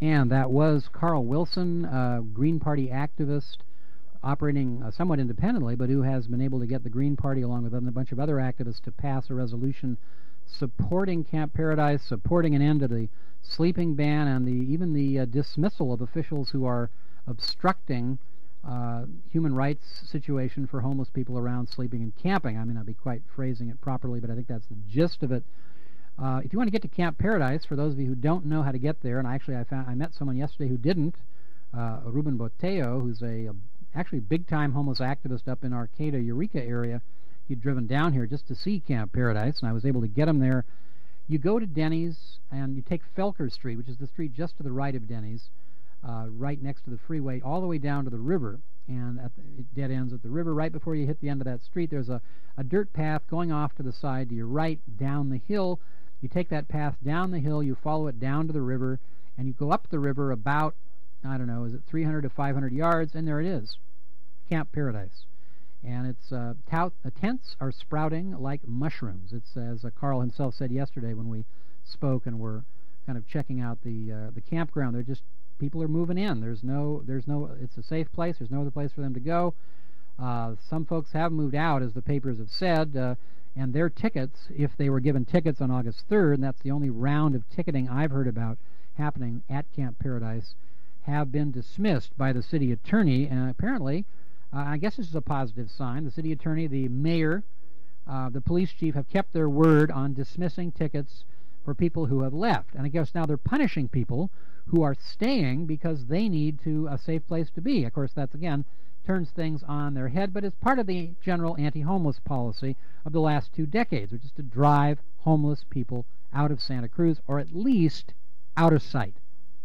And that was Carl Wilson, a Green Party activist operating uh, somewhat independently, but who has been able to get the Green Party, along with a bunch of other activists, to pass a resolution supporting Camp Paradise, supporting an end to the sleeping ban, and the even the uh, dismissal of officials who are obstructing uh, human rights situation for homeless people around sleeping and camping. I may not be quite phrasing it properly, but I think that's the gist of it. Uh, if you want to get to Camp Paradise, for those of you who don't know how to get there, and actually I found I met someone yesterday who didn't, uh, Ruben Botello, who's a, a actually big-time homeless activist up in Arcata, Eureka area. He'd driven down here just to see Camp Paradise, and I was able to get him there. You go to Denny's, and you take Felker Street, which is the street just to the right of Denny's, uh, right next to the freeway, all the way down to the river, and at the, it dead ends at the river. Right before you hit the end of that street, there's a, a dirt path going off to the side to your right, down the hill. You take that path down the hill, you follow it down to the river, and you go up the river about, I don't know, is it three hundred to five hundred yards, and there it is, Camp Paradise. And it's uh, tout, the tents are sprouting like mushrooms. It's, as uh, Carl himself said yesterday when we spoke and were kind of checking out the uh, the campground, they're just, people are moving in. There's no, there's no, it's a safe place. There's no other place for them to go. Uh, some folks have moved out, as the papers have said, uh, and their tickets, if they were given tickets on August third, and that's the only round of ticketing I've heard about happening at Camp Paradise, have been dismissed by the city attorney. And apparently, uh, I guess this is a positive sign, the city attorney, the mayor, uh, the police chief have kept their word on dismissing tickets for people who have left. And I guess now they're punishing people who are staying because they need to a safe place to be. Of course, that's, again, turns things on their head, but it's part of the general anti-homeless policy of the last two decades, which is to drive homeless people out of Santa Cruz, or at least out of sight.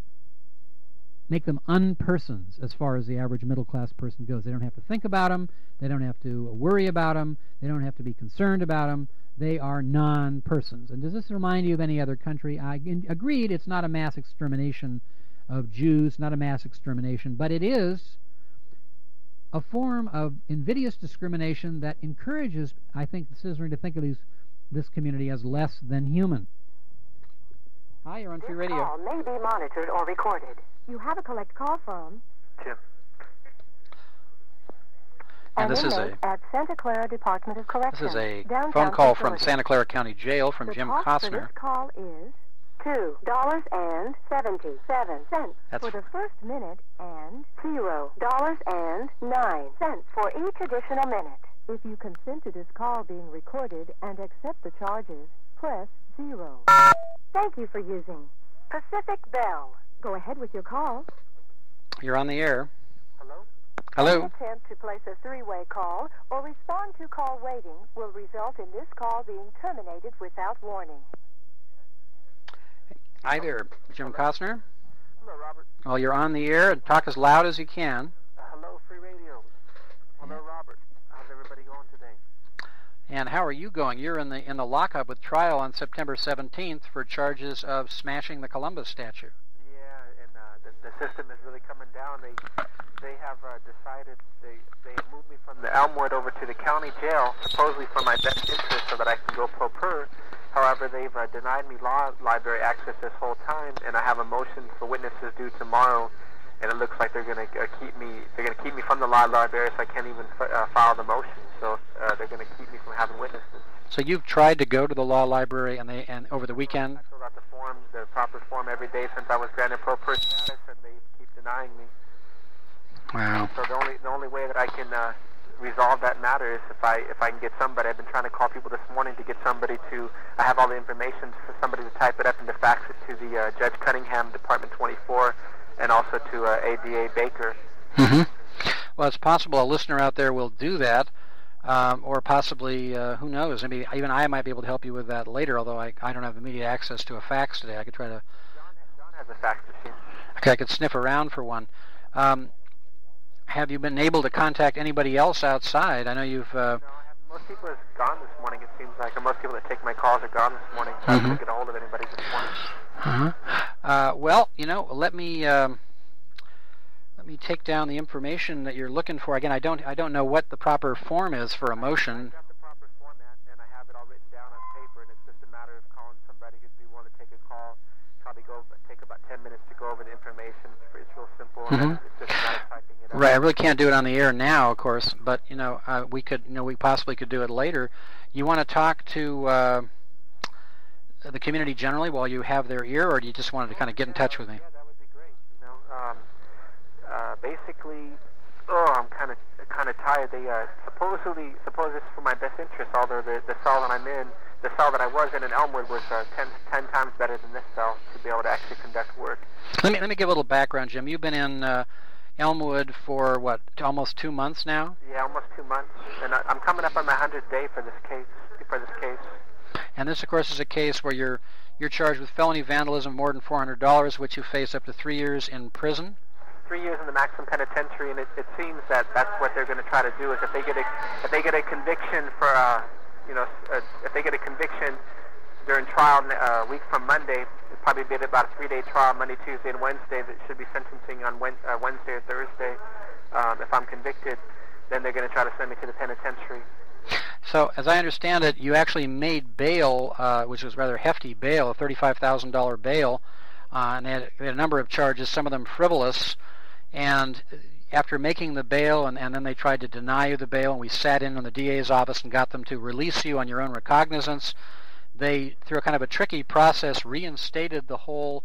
Make them unpersons as far as the average middle-class person goes. They don't have to think about them. They don't have to worry about them. They don't have to be concerned about them. They are non-persons. And does this remind you of any other country? I agreed it's not a mass extermination of Jews, not a mass extermination, but it is a form of invidious discrimination that encourages, I think, the citizenry to think of these, this community as less than human. Hi, you're on Free Radio. This call may be monitored or recorded. You have a collect call from Jim. And this is a at Santa Clara Department of Corrections. This is a downtown phone call facility. from Santa Clara County Jail from the Jim cost Costner. For this call is two dollars and seventy-seven cents for the first minute and zero dollars and nine cents for each additional minute. If you consent to this call being recorded and accept the charges, press zero. Thank you for using Pacific Bell. Go ahead with your call. You're on the air. Hello? Hello? Any attempt to place a three-way call or respond to call waiting will result in this call being terminated without warning. Hi there, Jim Costner. Hello, Robert. Well, you're on the air. Talk as loud as you can. Uh, hello, Free Radio. Hello, Robert. How's everybody going today? And how are you going? You're in the in the lockup with trial on September seventeenth for charges of smashing the Columbus statue. Yeah, and uh, the, the system is really coming down. They they have uh, decided they they moved me from the Elmwood over to the county jail, supposedly for my best interest, so that I can go pro per. However, they've uh, denied me law library access this whole time, and I have a motion for witnesses due tomorrow. And it looks like they're going to uh, keep me. They're going to keep me from the law library, so I can't even f uh, file the motion. So uh, they're going to keep me from having witnesses. So you've tried to go to the law library, and they and over the weekend. I filled out the form, the proper form every day since I was granted pro per status, and they keep denying me. Wow. So the only the only way that I can uh, resolve that matter is if I if I can get somebody. I've been trying to call people this morning to get somebody to. I have all the information for somebody to type it up and to fax it to the uh, Judge Cunningham, Department twenty-four. And also to uh, A D A Baker. Mm-hmm. Well, it's possible a listener out there will do that, um, or possibly, uh, who knows, maybe even I might be able to help you with that later, although I, I don't have immediate access to a fax today. I could try to... John, John has a fax machine. Okay, I could sniff around for one. Um, have you been able to contact anybody else outside? I know you've... Uh, no, I have, most people are gone this morning, it seems like, and most people that take my calls are gone this morning, so mm-hmm. I couldn't get a hold of anybody this morning. Uh-huh. Uh, well, you know, let me um, let me take down the information that you're looking for. Again, I don't I don't know what the proper form is for a motion. I've got the proper format, and I have it all written down on paper, and it's just a matter of calling somebody who'd be willing to take a call, probably go take about ten minutes to go over the information. It's real simple. Mm-hmm. It's just a matter of typing it up. Right. I really can't do it on the air now, of course, but you know, uh, we could, you know, we possibly could do it later. You want to talk to uh, the community generally while you have their ear, or do you just wanted to kind of get in touch with me? Yeah, that would be great. You know, um, uh, basically, oh, I'm kind of kind of tired. They uh, supposedly suppose it's for my best interest. Although the the cell that I'm in, the cell that I was in in Elmwood was uh, ten, ten times better than this cell to be able to actually conduct work. Let me let me give a little background, Jim. You've been in uh, Elmwood for what, almost two months now? Yeah, almost two months, and I, I'm coming up on my hundredth day for this case. For this case. And this, of course, is a case where you're you're charged with felony vandalism of more than four hundred dollars, which you face up to three years in prison. Three years in the maximum penitentiary, and it, it seems that that's what they're going to try to do. Is if they get a if they get a conviction for uh, you know uh, if they get a conviction during trial uh, a week from Monday, it'll probably be about a three-day trial, Monday, Tuesday, and Wednesday. That should be sentencing on Wed- uh, Wednesday or Thursday. Um, if I'm convicted, then they're going to try to send me to the penitentiary. So, as I understand it, you actually made bail, uh, which was rather hefty bail, a thirty-five thousand dollars bail, uh, and they had, they had a number of charges, some of them frivolous, and after making the bail, and, and then they tried to deny you the bail, and we sat in on the D A's office and got them to release you on your own recognizance. They, through a kind of a tricky process, reinstated the whole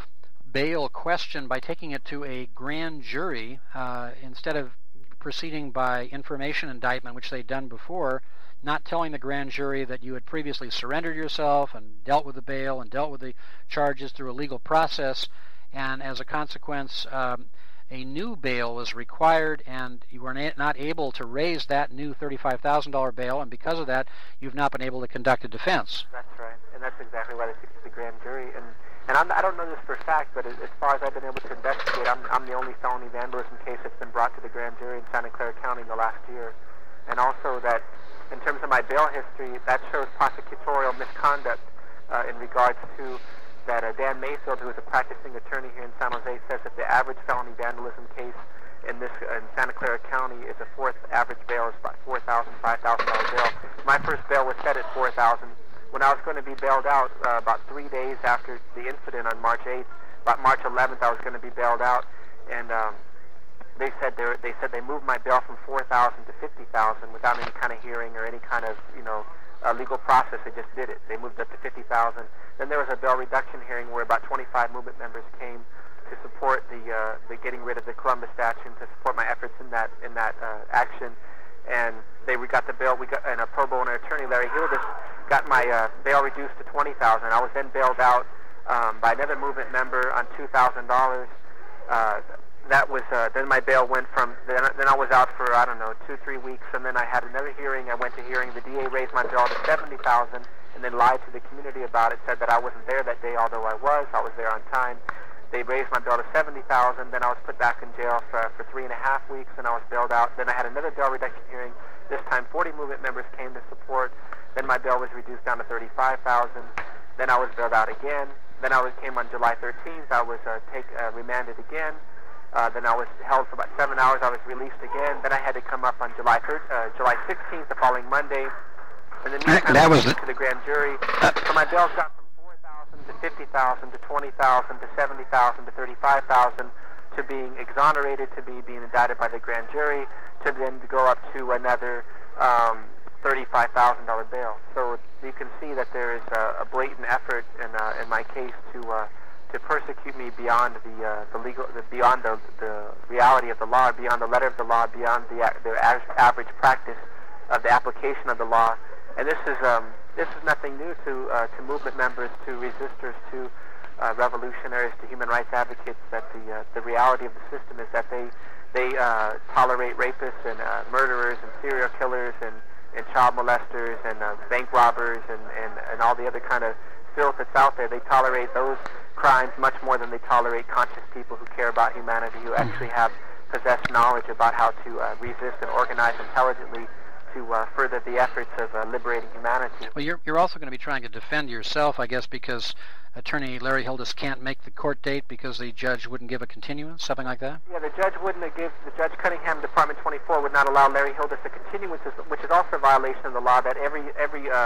bail question by taking it to a grand jury uh, instead of proceeding by information indictment, which they'd done before, not telling the grand jury that you had previously surrendered yourself and dealt with the bail and dealt with the charges through a legal process, and as a consequence, um, a new bail was required, and you were not able to raise that new thirty-five thousand dollars bail, and because of that, you've not been able to conduct a defense. That's right, and that's exactly why they took it to the grand jury. And And I'm, I don't know this for a fact, but as, as far as I've been able to investigate, I'm, I'm the only felony vandalism case that's been brought to the grand jury in Santa Clara County in the last year. And also that, in terms of my bail history, that shows prosecutorial misconduct uh, in regards to that uh, Dan Mayfield, who is a practicing attorney here in San Jose, says that the average felony vandalism case in this uh, in Santa Clara County is a fourth average bail is about four thousand dollars, five thousand dollars bail. My first bail was set at four thousand dollars. When I was going to be bailed out uh, about three days after the incident on March eighth, about March eleventh, I was going to be bailed out, and um, they said they, were, they said they moved my bail from four thousand to fifty thousand without any kind of hearing or any kind of you know uh, legal process. They just did it. They moved up to fifty thousand. Then there was a bail reduction hearing where about twenty-five movement members came to support the uh, the getting rid of the Columbus statute, to support my efforts in that in that uh, action. And they we got the bail. We got and a pro bono attorney, Larry Hildes, got my uh, bail reduced to twenty thousand. I was then bailed out um, by another movement member on two thousand dollars. Uh, that was uh, then my bail went from then, then I was out for I don't know two three weeks, and then I had another hearing. I went to hearing. The D A raised my bail to seventy thousand, and then lied to the community about it. Said that I wasn't there that day, although I was. I was there on time. They raised my bail to seventy thousand. Then I was put back in jail for, for three and a half weeks, and I was bailed out. Then I had another bail reduction hearing. This time, forty movement members came to support. Then my bail was reduced down to thirty-five thousand. Then I was bailed out again. Then I was, came on July thirteenth. I was uh, take uh, remanded again. Uh, then I was held for about seven hours. I was released again. Then I had to come up on July third, uh, July sixteenth, the following Monday. And then that was to the grand jury. So my bail got from four thousand to fifty thousand to twenty thousand to seventy thousand to thirty-five thousand to being exonerated, to be being indicted by the grand jury, to then go up to another um, thirty-five thousand dollars bail. So you can see that there is a, a blatant effort in uh, in my case to uh, to persecute me beyond the uh, the legal, the, beyond the, the reality of the law, beyond the letter of the law, beyond the the average practice of the application of the law. And this is um, this is nothing new to uh, to movement members, to resistors, to uh, revolutionaries, to human rights advocates. That the uh, the reality of the system is that they they uh, tolerate rapists and uh, murderers and serial killers and, and child molesters and uh, bank robbers and, and, and all the other kind of filth that's out there. They tolerate those crimes much more than they tolerate conscious people who care about humanity, who actually have possessed knowledge about how to uh, resist and organize intelligently to uh, further the efforts of uh, liberating humanity. Well, you're you're also going to be trying to defend yourself, I guess, because Attorney Larry Hildes can't make the court date because the judge wouldn't give a continuance, something like that? Yeah, the judge wouldn't have give, the Judge Cunningham, Department twenty-four, would not allow Larry Hildes a continuance, which is also a violation of the law, that every every uh,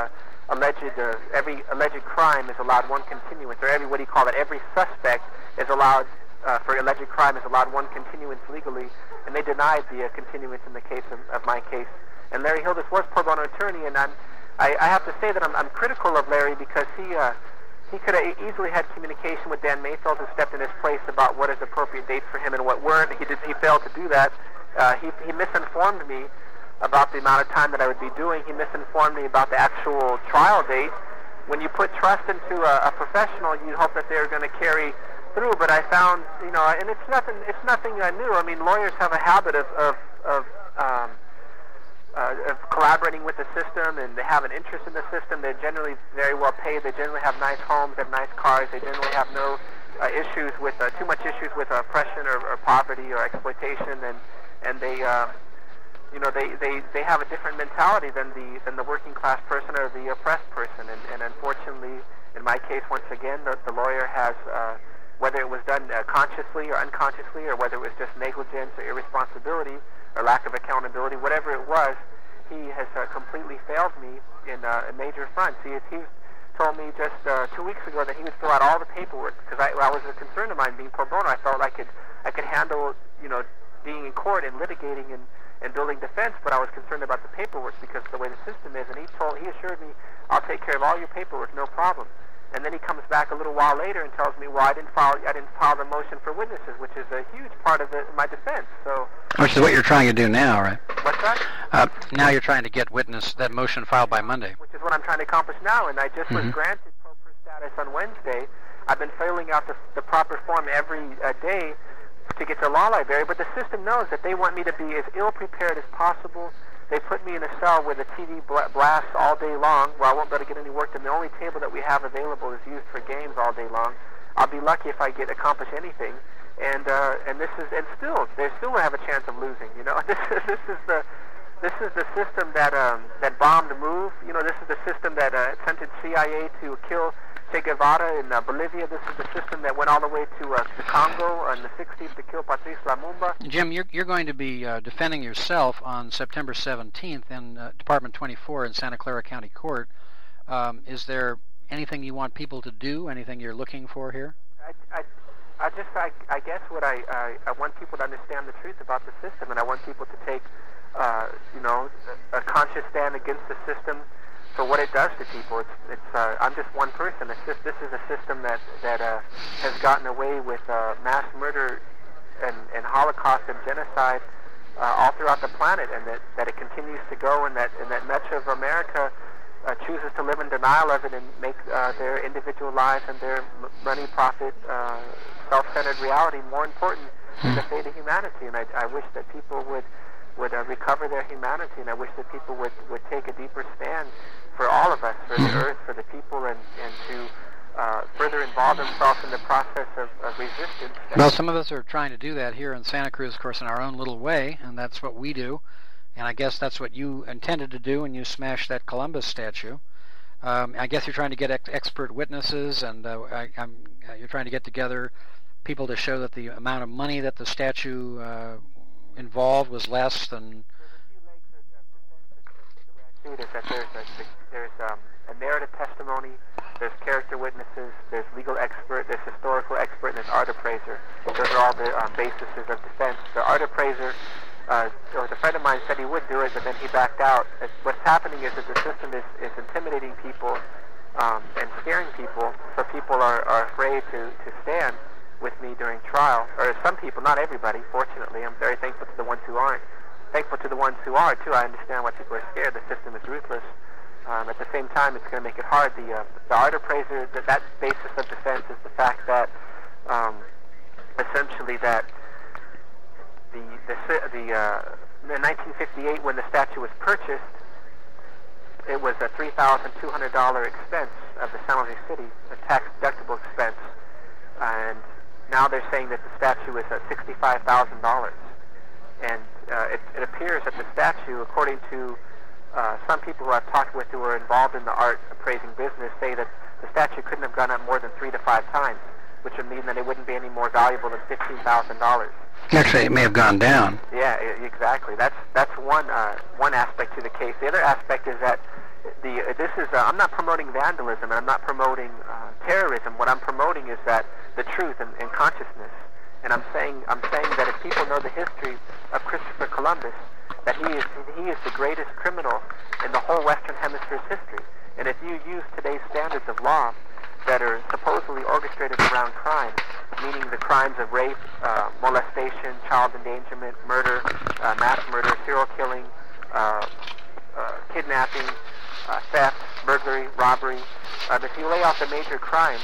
alleged uh, every alleged crime is allowed one continuance, or every what do you call it? Every suspect is allowed uh, for alleged crime is allowed one continuance legally, and they denied the uh, continuance in the case of, of my case. And Larry Hildes was pro bono attorney, and I'm, I, I have to say that I'm, I'm critical of Larry because he uh, he could have easily had communication with Dan Mayfield, who stepped in his place, about what is appropriate dates for him and what weren't. He did he failed to do that. Uh, he he misinformed me about the amount of time that I would be doing. He misinformed me about the actual trial date. When you put trust into a, a professional, you hope that they're going to carry through. But I found, you know, and it's nothing. It's nothing uh, new. I mean, lawyers have a habit of of of, um, uh, of collaborating with the system, and they have an interest in the system. They're generally very well paid. They generally have nice homes, they have nice cars. They generally have no uh, issues with uh, too much issues with uh, oppression or, or poverty or exploitation, and and they. Uh, You know, they, they, they have a different mentality than the than the working class person or the oppressed person, and, and unfortunately, in my case, once again, the, the lawyer has, uh, whether it was done uh, consciously or unconsciously, or whether it was just negligence or irresponsibility or lack of accountability, whatever it was, he has uh, completely failed me in uh, a major front. He he told me just uh, two weeks ago that he would fill out all the paperwork because I, I was a concern of mine being pro bono. I felt I could I could handle, you know, being in court and litigating and. and building defense, but I was concerned about the paperwork because of the way the system is, and he told, he assured me, I'll take care of all your paperwork, no problem. And then he comes back a little while later and tells me, well, I didn't file, I didn't file the motion for witnesses, which is a huge part of the, my defense. So, which is what you're trying to do now, right? What's that? Uh, now you're trying to get witness that motion filed by Monday. Which is what I'm trying to accomplish now, and I just mm-hmm. was granted pro per status on Wednesday. I've been filling out the, the proper form every uh, day to get to the law library, but the system knows that they want me to be as ill-prepared as possible. They put me in a cell where the T V bl- blasts all day long, where I won't be able to get any work done. The only table that we have available is used for games all day long. I'll be lucky if I get accomplish anything, and uh, and this is and still they still have a chance of losing. You know, this is this is the this is the system that um, that bombed MOVE. You know, this is the system that uh, sent its C I A to kill Che Guevara in uh, Bolivia. This is the system that went all the way to uh, the Congo in the sixties to kill Patrice Lumumba. Jim, you're, you're going to be uh, defending yourself on September seventeenth in uh, Department twenty-four in Santa Clara County Court. Um, is there anything you want people to do, anything you're looking for here? I, I, I just, I, I guess what I, I, I want people to understand the truth about the system, and I want people to take, uh, you know, a, a conscious stand against the system for what it does to people. It's, it's. Uh, I'm just one person. It's just, this is a system that that uh, has gotten away with uh, mass murder and, and Holocaust and genocide uh, all throughout the planet, and that, that it continues to go, and that and that much of America uh, chooses to live in denial of it and make uh, their individual lives and their m- money, profit, uh, self-centered reality more important than the fate of humanity. And I, I wish that people would would uh, recover their humanity, and I wish that people would, would take a deeper stand for all of us, for the earth, for the people, and, and to uh, further involve themselves in the process of, of resistance. Well, some of us are trying to do that here in Santa Cruz, of course, in our own little way, and that's what we do. And I guess that's what you intended to do when you smashed that Columbus statue. Um, I guess you're trying to get ex- expert witnesses, and uh, I, I'm, uh, you're trying to get together people to show that the amount of money that the statue uh, involved was less than... Is that there's a, there's um, a narrative testimony, there's character witnesses, there's legal expert, there's historical expert, and there's art appraiser. Those are all the um, bases of defense. The art appraiser, uh, or the friend of mine said he would do it, but then he backed out. It's, what's happening is that the system is, is intimidating people um, and scaring people, so people are, are afraid to, to stand with me during trial. Or some people, not everybody, fortunately. I'm very thankful to the ones who aren't. Thankful to the ones who are, too. I understand why people are scared. The system is ruthless. Um, at the same time, it's going to make it hard. The, uh, the art appraiser, that, that basis of defense is the fact that, um, essentially, that the, the, the uh, in nineteen fifty-eight, when the statue was purchased, it was a three thousand two hundred dollars expense of the San Jose City, a tax-deductible expense. And now they're saying that the statue is uh, sixty-five thousand dollars. And uh, it, it appears that the statue, according to uh, some people who I've talked with who are involved in the art appraising business, say that the statue couldn't have gone up more than three to five times, which would mean that it wouldn't be any more valuable than fifteen thousand dollars. Actually, it may have gone down. Yeah, I- exactly. That's that's one uh, one aspect to the case. The other aspect is that the uh, this is uh, I'm not promoting vandalism, and I'm not promoting uh, terrorism. What I'm promoting is that the truth and, and consciousness. And I'm saying I'm saying that if people know the history of Christopher Columbus, that he is he is the greatest criminal in the whole Western Hemisphere's history. And if you use today's standards of law that are supposedly orchestrated around crime, meaning the crimes of rape, uh, molestation, child endangerment, murder, uh, mass murder, serial killing, uh, uh, kidnapping, uh, theft, burglary, robbery, uh, if you lay out the major crimes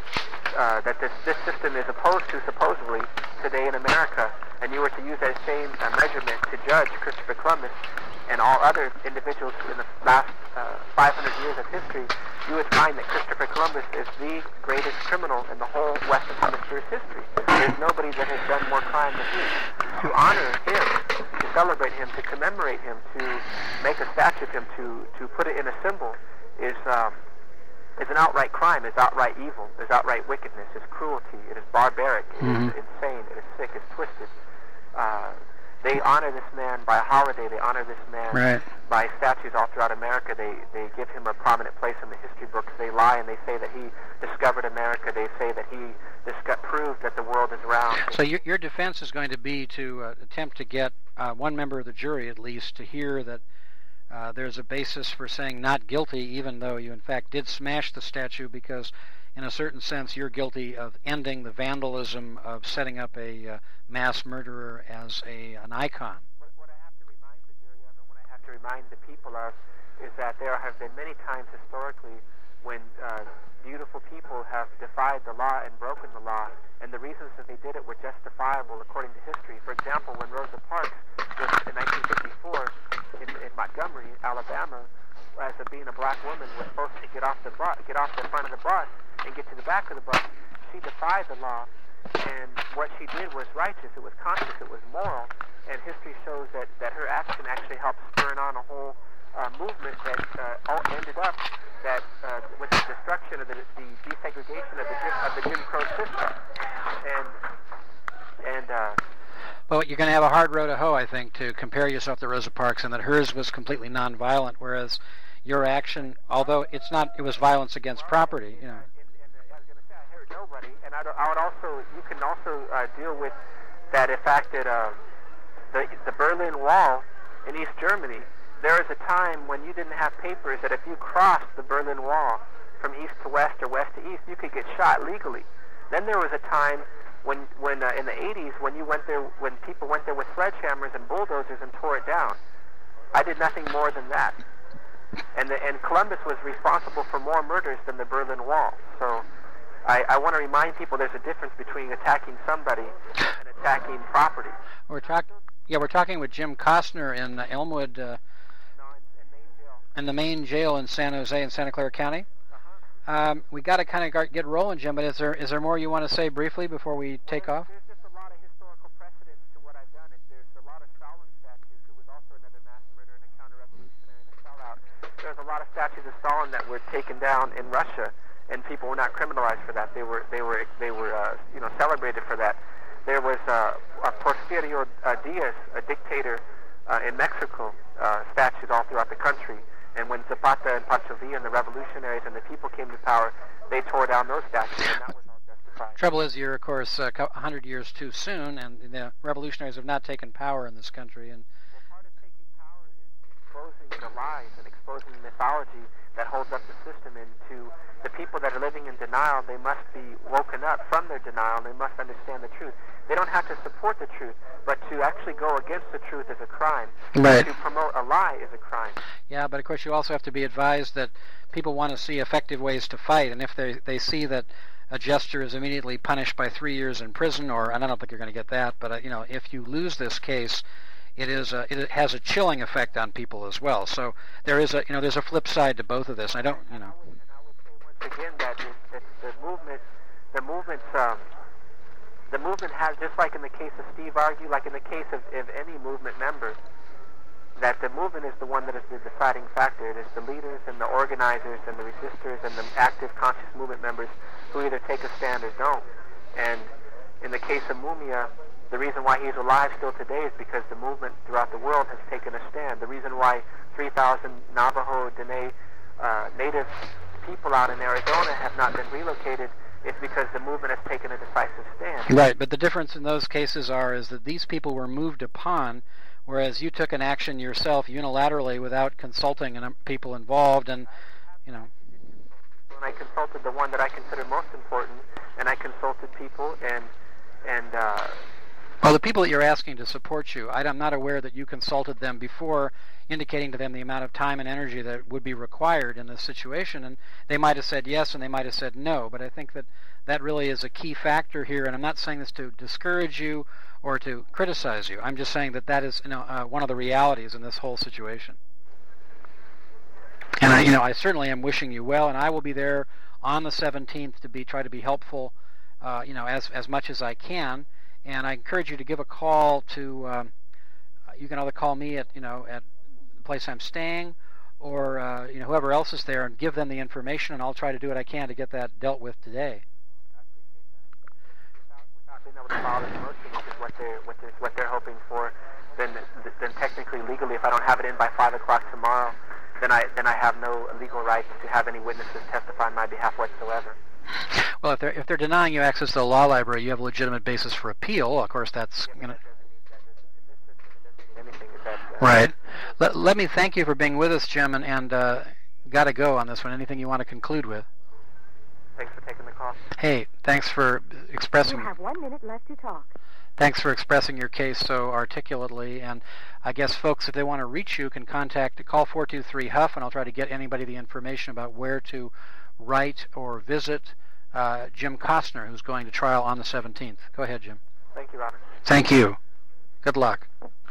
uh, that this, this system is opposed to supposedly today in America, and you were to use that same uh, measurement to judge Christopher Columbus and all other individuals in the last uh, five hundred years of history, you would find that Christopher Columbus is the greatest criminal in the whole Western Hemisphere's history. There's nobody that has done more crime than he. To honor him, to celebrate him, to commemorate him, to make a statue of him, to, to put it in a symbol is um, is an outright crime, is outright evil, is outright wickedness, is cruelty, it is barbaric, it mm-hmm. is insane, it is sick, it's twisted. Uh, They honor this man by a holiday. They honor this man right. by statues all throughout America. They they give him a prominent place in the history books. They lie and they say that he discovered America. They say that he disco- proved that the world is round. So your, your defense is going to be to uh, attempt to get uh, one member of the jury, at least, to hear that uh, there's a basis for saying not guilty, even though you, in fact, did smash the statue because, in a certain sense, you're guilty of ending the vandalism of setting up a uh, mass murderer as a an icon. What, what I have to remind the jury of, and what I have to remind the people of, is that there have been many times historically when uh, beautiful people have defied the law and broken the law, and the reasons that they did it were justifiable according to history. For example, when Rosa Parks was in nineteen fifty-four in, in Montgomery, Alabama, as a, being a black woman, was supposed to get off the bus, get off the front of the bus and get to the back of the bus. She defied the law, and what she did was righteous, it was conscious, it was moral, and history shows that, that her action actually helped spur on a whole uh, movement that uh, all ended up that uh, with the destruction of the, the desegregation of the, of the Jim Crow system. And, and uh, well, you're going to have a hard row to hoe, I think, to compare yourself to Rosa Parks, and that hers was completely nonviolent, whereas your action, although it's not, it was violence against property, you know. Nobody, and I, I would also, you can also uh, deal with that fact that uh, the, the Berlin Wall in East Germany, there was a time when you didn't have papers that if you crossed the Berlin Wall from east to west or west to east, you could get shot legally. Then there was a time when, when uh, in the eighties, when you went there, when people went there with sledgehammers and bulldozers and tore it down. I did nothing more than that. And, the, and Columbus was responsible for more murders than the Berlin Wall. So I, I want to remind people there's a difference between attacking somebody and attacking property. We're talking, yeah, we're talking with Jim Costner in uh, Elmwood, uh, no, in, in, main jail. in the main jail in San Jose in Santa Clara County. Uh-huh. Um, we got to kind of get rolling, Jim. But is there is there more you want to say briefly before we take well, off? There's just a lot of historical precedence to what I've done. It, there's a lot of Stalin statues, who was also another mass murderer and a counter-revolutionary and a sellout. There's a lot of statues of Stalin that were taken down in Russia, and people were not criminalized for that. They were they were they were uh, you know celebrated for that. There was uh, a Porfirio uh, Diaz, a dictator uh, in Mexico, uh, statues all throughout the country. And when Zapata and Pancho Villa and the revolutionaries and the people came to power, they tore down those statues, and that was all justified. Trouble is, you're of course a uh, hundred years too soon, and the revolutionaries have not taken power in this country. And well, part of taking power is exposing the lies and exposing the mythology that holds up the system. And to the people that are living in denial, they must be woken up from their denial, and they must understand the truth. They don't have to support the truth, but to actually go against the truth is a crime. Right. To promote a lie is a crime. Yeah, but of course you also have to be advised that people want to see effective ways to fight, and if they they see that a jester is immediately punished by three years in prison, or and I don't think you're going to get that, but uh, you know, if you lose this case, it is a, it has a chilling effect on people as well. So there is a you know there's a flip side to both of this. I don't you know. And I would, and I would say once again that, it, that the movement, the movement's um, the movement has, just like in the case of Steve Argue, like in the case of, of any movement member, that the movement is the one that is the deciding factor. It is the leaders and the organizers and the resistors and the active conscious movement members who either take a stand or don't. And in the case of Mumia, the reason why he's alive still today is because the movement throughout the world has taken a stand. The reason why three thousand Navajo, Dene, uh, native people out in Arizona have not been relocated, it's because the movement has taken a decisive stand. Right, but the difference in those cases are is that these people were moved upon, whereas you took an action yourself unilaterally without consulting people involved, and, you know. When I consulted the one that I consider most important, and I consulted people, and, and, uh... Well, the people that you're asking to support you, I'm not aware that you consulted them before indicating to them the amount of time and energy that would be required in this situation, and they might have said yes and they might have said no, but I think that that really is a key factor here, and I'm not saying this to discourage you or to criticize you. I'm just saying that that is, you know, uh, one of the realities in this whole situation. And I, you know, I certainly am wishing you well, and I will be there on the seventeenth to be try to be helpful, uh, you know, as as much as I can. And I encourage you to give a call to. Um, you can either call me at, you know, at the place I'm staying, or uh, you know, whoever else is there, and give them the information, and I'll try to do what I can to get that dealt with today. Without being able to follow this motion, which is what they're what they're, what they're hoping for, then then technically, legally, if I don't have it in by five o'clock tomorrow, then I then I have no legal right to have any witnesses testify on my behalf whatsoever. Well, if they're if they're denying you access to the law library, you have a legitimate basis for appeal. Of course, that's yeah, gonna. Anything is that, uh, right. Let let me thank you for being with us, Jim, and and uh, got to go on this one. Anything you want to conclude with? Thanks for taking the call. Hey, thanks for expressing. You have one minute left to talk. Thanks for expressing your case so articulately, and I guess folks, if they want to reach you, can contact call four two three Huff, and I'll try to get anybody the information about where to write or visit uh, Jim Costner, who's going to trial on the seventeenth. Go ahead, Jim. Thank you, Robert. Thank you. Good luck.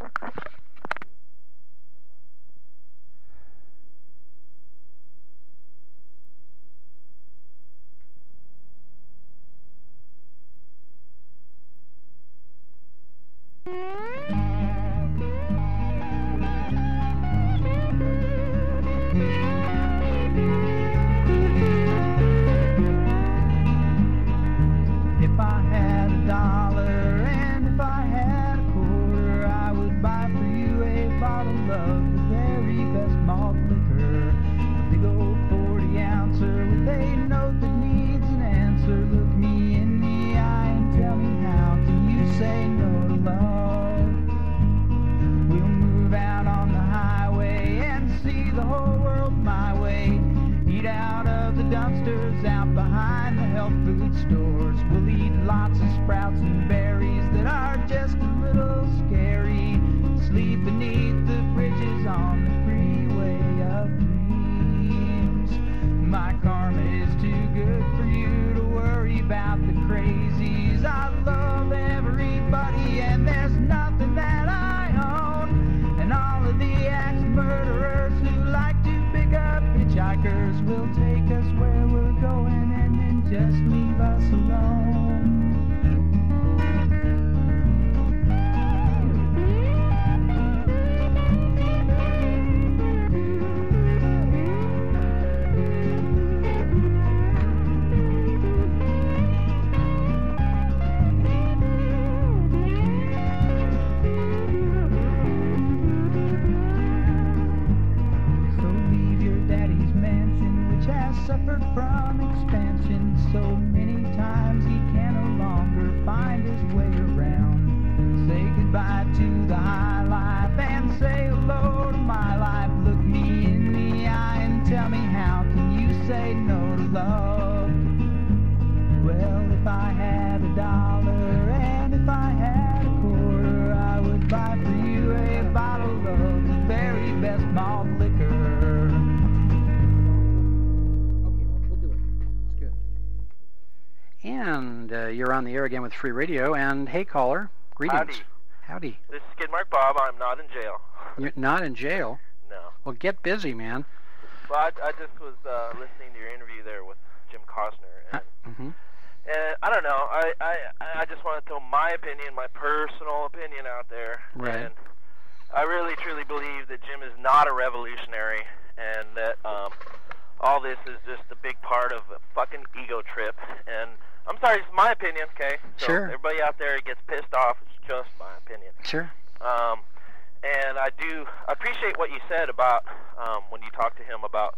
You're on the air again with Free Radio, and hey, caller, greetings. Howdy. Howdy. This is Skidmark Bob. I'm not in jail. You're not in jail? No. Well, get busy, man. Well, I, I just was uh, listening to your interview there with Jim Costner, and, uh, mm-hmm. and I don't know. I, I I just want to throw my opinion, my personal opinion out there. Right. And I really, truly believe that Jim is not a revolutionary, and that um, all this is just a big part of a fucking ego trip. And I'm sorry, it's my opinion, okay? So sure. Everybody out there gets pissed off. It's just my opinion. Sure. Um, and I do appreciate what you said about um, when you talked to him about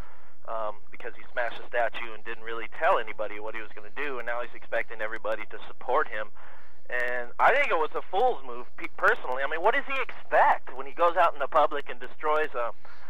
um, because he smashed a statue and didn't really tell anybody what he was going to do, and now he's expecting everybody to support him. And I think it was a fool's move, personally. I mean, what does he expect when he goes out in the public and destroys a,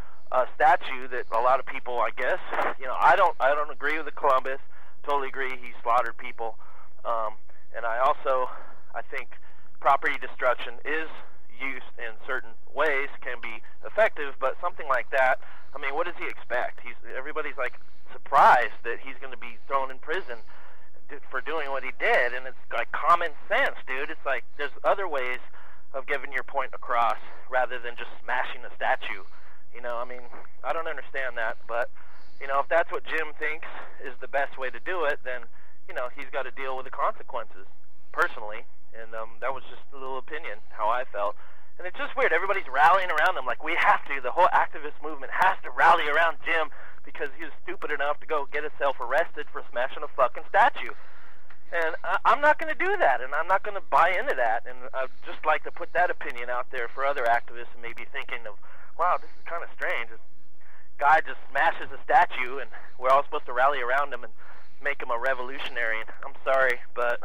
a statue that a lot of people, I guess, you know, I don't, I don't agree with the Columbus. Totally agree he slaughtered people, um, and I also, I think property destruction is used in certain ways, can be effective, but something like that, I mean, what does he expect? He's everybody's like surprised that he's going to be thrown in prison for doing what he did, and it's like common sense, dude. It's like there's other ways of getting your point across rather than just smashing a statue. You know, I mean, I don't understand that, but you know, if that's what Jim thinks is the best way to do it, then you know he's got to deal with the consequences personally. And um, that was just a little opinion, how I felt. And it's just weird. Everybody's rallying around him like we have to. The whole activist movement has to rally around Jim because he was stupid enough to go get himself arrested for smashing a fucking statue. And I, I'm not going to do that, and I'm not going to buy into that. And I'd just like to put that opinion out there for other activists who may be thinking of, wow, this is kind of strange. This guy just smashes a statue, and we're all supposed to rally around him and make him a revolutionary. And I'm sorry, but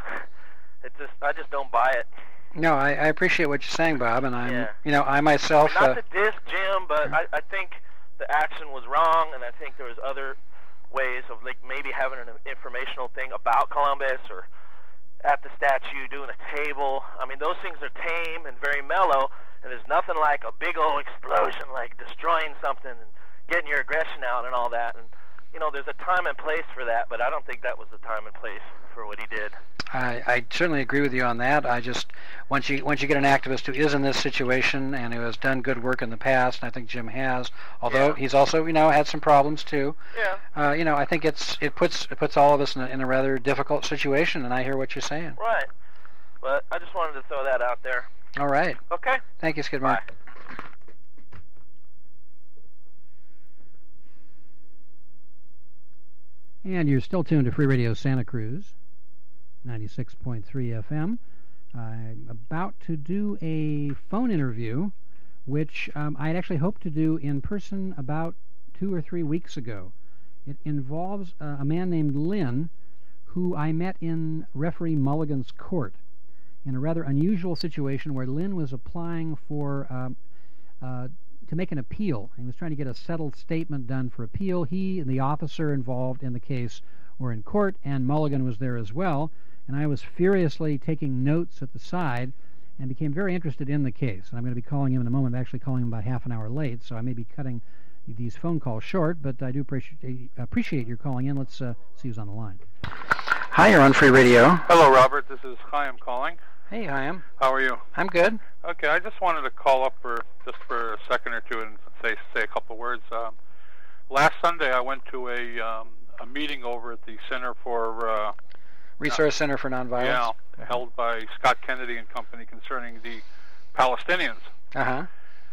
it just I just don't buy it. No, I, I appreciate what you're saying, Bob, and I'm, yeah. you know, I myself. Not uh, to diss Jim, but I, I think the action was wrong, and I think there was other ways of like maybe having an informational thing about Columbus or at the statue doing a table. I mean, those things are tame and very mellow, and there's nothing like a big old explosion, like destroying something and getting your aggression out and all that. And you know, there's a time and place for that, but I don't think that was the time and place for what he did. I, I certainly agree with you on that. I just once you once you get an activist who is in this situation and who has done good work in the past, and I think Jim has, although yeah. he's also you know had some problems too. Yeah. Uh, you know, I think it's it puts it puts all of us in a, in a rather difficult situation, and I hear what you're saying. Right. But I just wanted to throw that out there. All right. Okay. Thank you, Skidmore. Bye. And you're still tuned to Free Radio Santa Cruz, ninety-six point three F M. I'm about to do a phone interview, which um, I had actually hoped to do in person about two or three weeks ago. It involves uh, a man named Lynn, who I met in referee Mulligan's court in a rather unusual situation where Lynn was applying for um, uh, to make an appeal. He was trying to get a settled statement done for appeal. He and the officer involved in the case were in court, and Mulligan was there as well. And I was furiously taking notes at the side and became very interested in the case. And I'm going to be calling him in a moment. I'm actually calling him about half an hour late, so I may be cutting these phone calls short, but I do appreciate, appreciate your calling in. Let's uh, see who's on the line. Hi, you're on Free Radio. Hello, Robert. This is Chaim calling. Hey, Chaim. How are you? I'm good. Okay, I just wanted to call up for just for a second or two and say say a couple of words. Um, last Sunday, I went to a um, a meeting over at the Center for uh, Resource Center for Nonviolence. Yeah, held by Scott Kennedy and company concerning the Palestinians. Uh huh.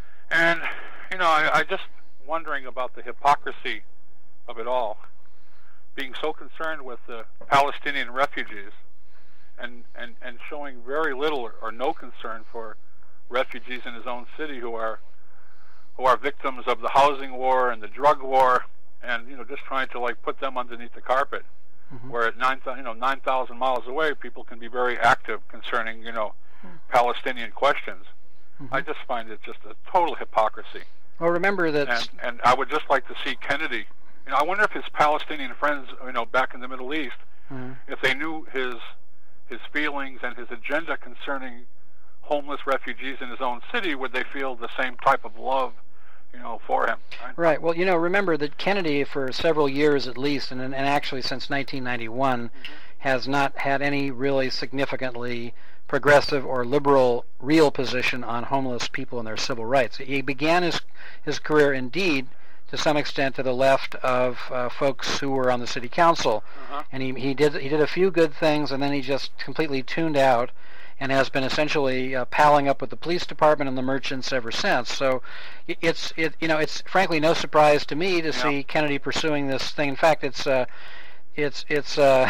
And you know, I, I just wondering about the hypocrisy of it all, being so concerned with the Palestinian refugees. And, and, and showing very little or, or no concern for refugees in his own city who are who are victims of the housing war and the drug war, and you know just trying to like put them underneath the carpet. Mm-hmm. Where at nine you know nine thousand miles away, people can be very active concerning you know mm-hmm. Palestinian questions. Mm-hmm. I just find it just a total hypocrisy. Well, remember that, and, and I would just like to see Kennedy. You know, I wonder if his Palestinian friends, you know, back in the Middle East, mm-hmm. if they knew his his feelings and his agenda concerning homeless refugees in his own city, would they feel the same type of love, you know, for him? Right. Right. Well, you know, remember that Kennedy, for several years at least, and, and actually since nineteen ninety-one, mm-hmm. has not had any really significantly progressive or liberal real position on homeless people and their civil rights. He began his his career, indeed, to some extent to the left of uh, folks who were on the city council, uh-huh. and he he did he did a few good things, and then he just completely tuned out, and has been essentially uh, palling up with the police department and the merchants ever since. So it's it you know it's frankly no surprise to me to yeah. see Kennedy pursuing this thing. In fact, it's uh, it's it's uh,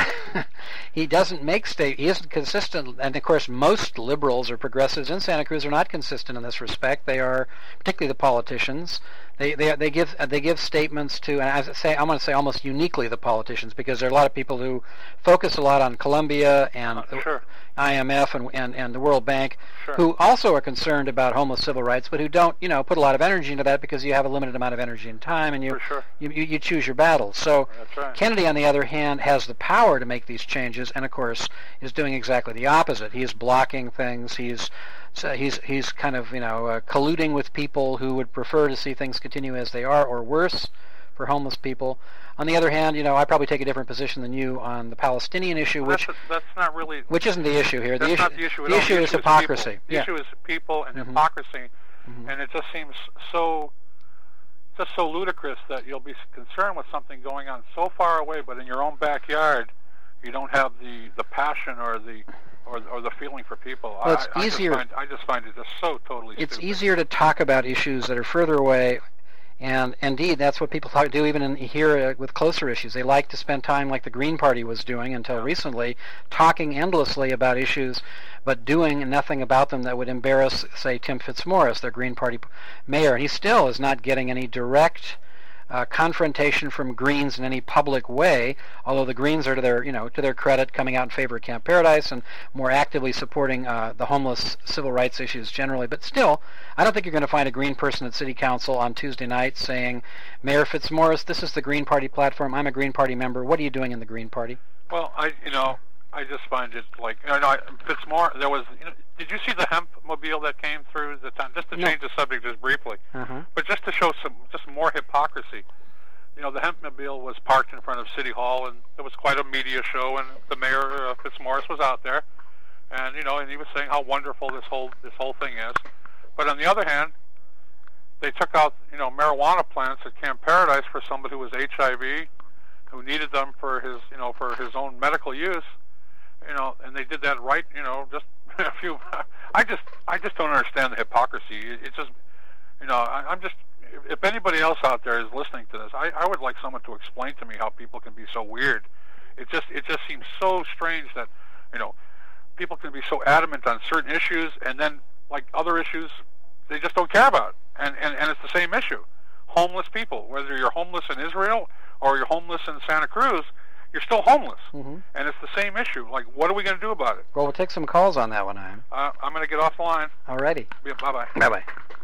he doesn't make state he isn't consistent, and of course most liberals or progressives in Santa Cruz are not consistent in this respect. They are, particularly the politicians, They they they give uh, they give statements to, and as I say, I'm going to say almost uniquely the politicians, because there are a lot of people who focus a lot on Colombia and Uh, the sure. I M F and, and and the World Bank, Sure. who also are concerned about homeless civil rights, but who don't, you know, put a lot of energy into that because you have a limited amount of energy and time, and you For sure. you, you, you choose your battles. So That's right. Kennedy, on the other hand, has the power to make these changes, and of course is doing exactly the opposite. He is blocking things. He's so he's he's kind of you know uh, colluding with people who would prefer to see things continue as they are or worse for homeless people. On the other hand, you know, I probably take a different position than you on the Palestinian issue, Well, which that's, that's not really. which isn't the issue here. That's the issue, not the issue at the all. issue The is issue hypocrisy. people. The Yeah. issue is people and Mhm. hypocrisy, Mhm. and it just seems so, just so ludicrous that you'll be concerned with something going on so far away, but in your own backyard, you don't have the, the passion or the or, or the feeling for people. Well, it's I, I easier- Just find, I just find it just so totally. It's stupid. easier to talk about issues that are further away, and indeed that's what people talk, do even in, here uh, with closer issues. They like to spend time, like the Green Party was doing until Yeah. recently, talking endlessly about issues, but doing nothing about them that would embarrass, say, Tim Fitzmaurice, their Green Party p- mayor. And he still is not getting any direct uh, confrontation from Greens in any public way, although the Greens are, to their, you know, to their credit, coming out in favor of Camp Paradise and more actively supporting uh, the homeless civil rights issues generally. But still, I don't think you're going to find a Green person at City Council on Tuesday night saying, Mayor Fitzmaurice, this is the Green Party platform. I'm a Green Party member. What are you doing in the Green Party? Well, I you know I just find it like you know I- Fitzmaurice. There was you know, did you see the hemp mobile that came through the town? Just to No. change the subject just briefly, Uh-huh. but just to show some just more hypocrisy. You know, the hemp mobile was parked in front of City Hall, and there was quite a media show, and the mayor uh, Fitzmaurice was out there, and you know, and he was saying how wonderful this whole this whole thing is. But on the other hand, they took out you know marijuana plants at Camp Paradise for somebody who was H I V, who needed them for his you know for his own medical use. You know, and they did that right, you know, just a few. I just, I just don't understand the hypocrisy. It, it's just, you know, I, I'm just. If, if anybody else out there is listening to this, I, I would like someone to explain to me how people can be so weird. It just, it just seems so strange that, you know, people can be so adamant on certain issues, and then like other issues, they just don't care about. And and and it's the same issue. Homeless people, whether you're homeless in Israel or you're homeless in Santa Cruz, you're still homeless, Mhm. and it's the same issue. Like, what are we going to do about it? Well, we'll take some calls on that one, I'm. Uh, I'm going to get off the line. Alrighty. Yeah, bye-bye. Bye-bye.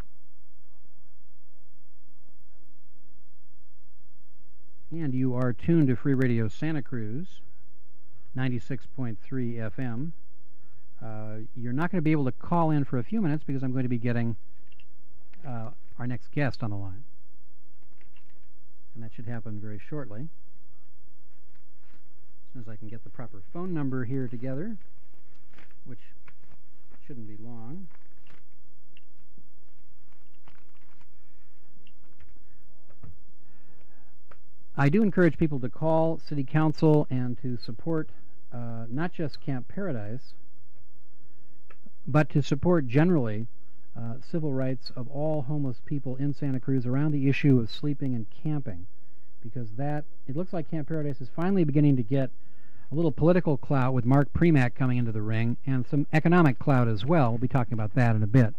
And you are tuned to Free Radio Santa Cruz, ninety-six point three F M. Uh, you're not going to be able to call in for a few minutes because I'm going to be getting uh, our next guest on the line. And that should happen very shortly. As soon as I can get the proper phone number here together, which shouldn't be long. I do encourage people to call City Council and to support uh, not just Camp Paradise, but to support generally uh, civil rights of all homeless people in Santa Cruz around the issue of sleeping and camping, because that, it looks like Camp Paradise is finally beginning to get a little political clout with Mark Premack coming into the ring, and some economic clout as well. We'll be talking about that in a bit.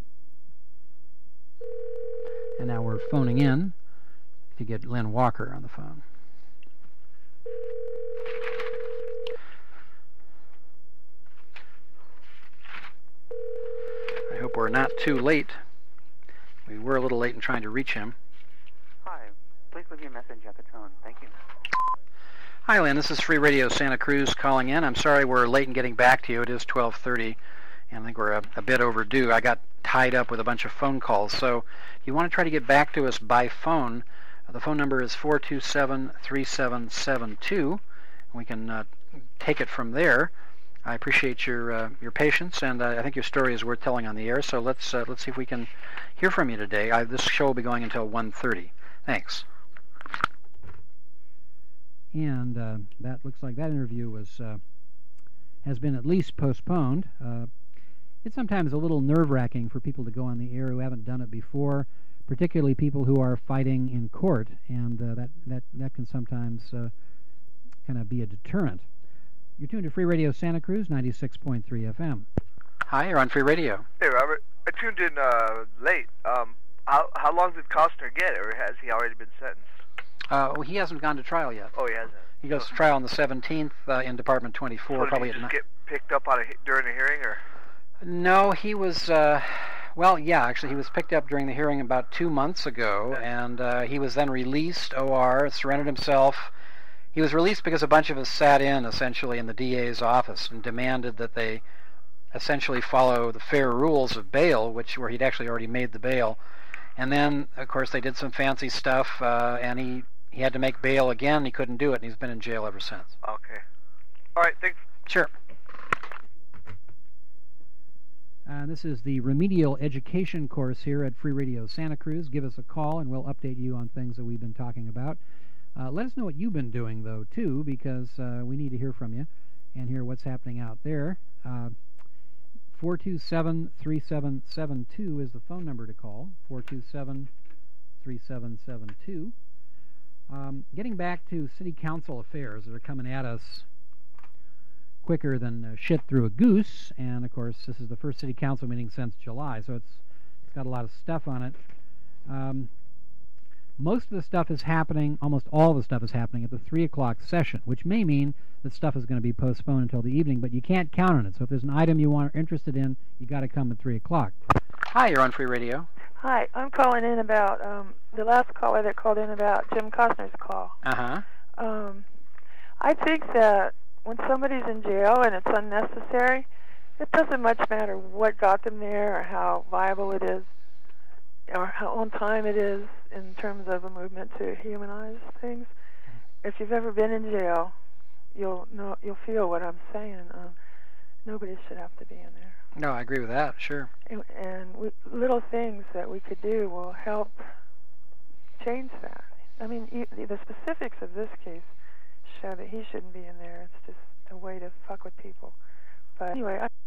And now we're phoning in to get Lynn Walker on the phone. I hope we're not too late. We were a little late in trying to reach him. Hi, please leave your message at the tone. Thank you. Hi, Lynn. This is Free Radio Santa Cruz calling in. I'm sorry we're late in getting back to you. It is twelve thirty, and I think we're a, a bit overdue. I got tied up with a bunch of phone calls. So if you want to try to get back to us by phone, uh, the phone number is four two seven, three seven seven two. We can uh, take it from there. I appreciate your uh, your patience, and uh, I think your story is worth telling on the air. So let's uh, let's see if we can hear from you today. I, this show will be going until one thirty. Thanks. And uh, that looks like that interview was uh, has been at least postponed. Uh, it's sometimes a little nerve-wracking for people to go on the air who haven't done it before, particularly people who are fighting in court, and uh, that, that, that can sometimes uh, kind of be a deterrent. You're tuned to Free Radio Santa Cruz, ninety-six point three F M. Hi, you're on Free Radio. Hey, Robert. I tuned in uh, late. Um, how, how long did Costner get, or has he already been sentenced? Uh, well, he hasn't gone to trial yet. Oh, he hasn't. He goes to trial on the seventeenth uh, in Department twenty-four. So probably did he at just ni- get picked up on a, during a hearing, or? No, he was. Uh, well, yeah, actually, he was picked up during the hearing about two months ago, and uh, he was then released. O R surrendered himself. He was released because a bunch of us sat in, essentially, in the D A's office and demanded that they essentially follow the fair rules of bail, which where he'd actually already made the bail. And then, of course, they did some fancy stuff, uh, and he, he had to make bail again. He couldn't do it, and he's been in jail ever since. Okay. All right, thanks. Sure. Uh, this is the remedial education course here at Free Radio Santa Cruz. Give us a call, and we'll update you on things that we've been talking about. Uh, let us know what you've been doing, though, too, because uh, we need to hear from you and hear what's happening out there. Uh, four two seven, three seven seven two is the phone number to call, four two seven, three seven seven two. Um, getting back to city council affairs that are coming at us quicker than uh, shit through a goose, and of course this is the first city council meeting since July, so it's it's got a lot of stuff on it. Um, most of the stuff is happening, almost all the stuff is happening at the three o'clock session, which may mean that stuff is going to be postponed until the evening, but you can't count on it. So if there's an item you want are interested in, you got to come at three o'clock. Hi, you're on Free Radio. Hi, I'm calling in about um, the last caller that called in about Jim Costner's call. Uh-huh. Um, I think that when somebody's in jail and it's unnecessary, it doesn't much matter what got them there or how viable it is or how on time it is in terms of a movement to humanize things. If you've ever been in jail, you'll know, you'll feel what I'm saying. Um, nobody should have to be in there. No, I agree with that, sure. And, and we, little things that we could do will help change that. I mean, e- the specifics of this case show that he shouldn't be in there. It's just a way to fuck with people. But anyway, I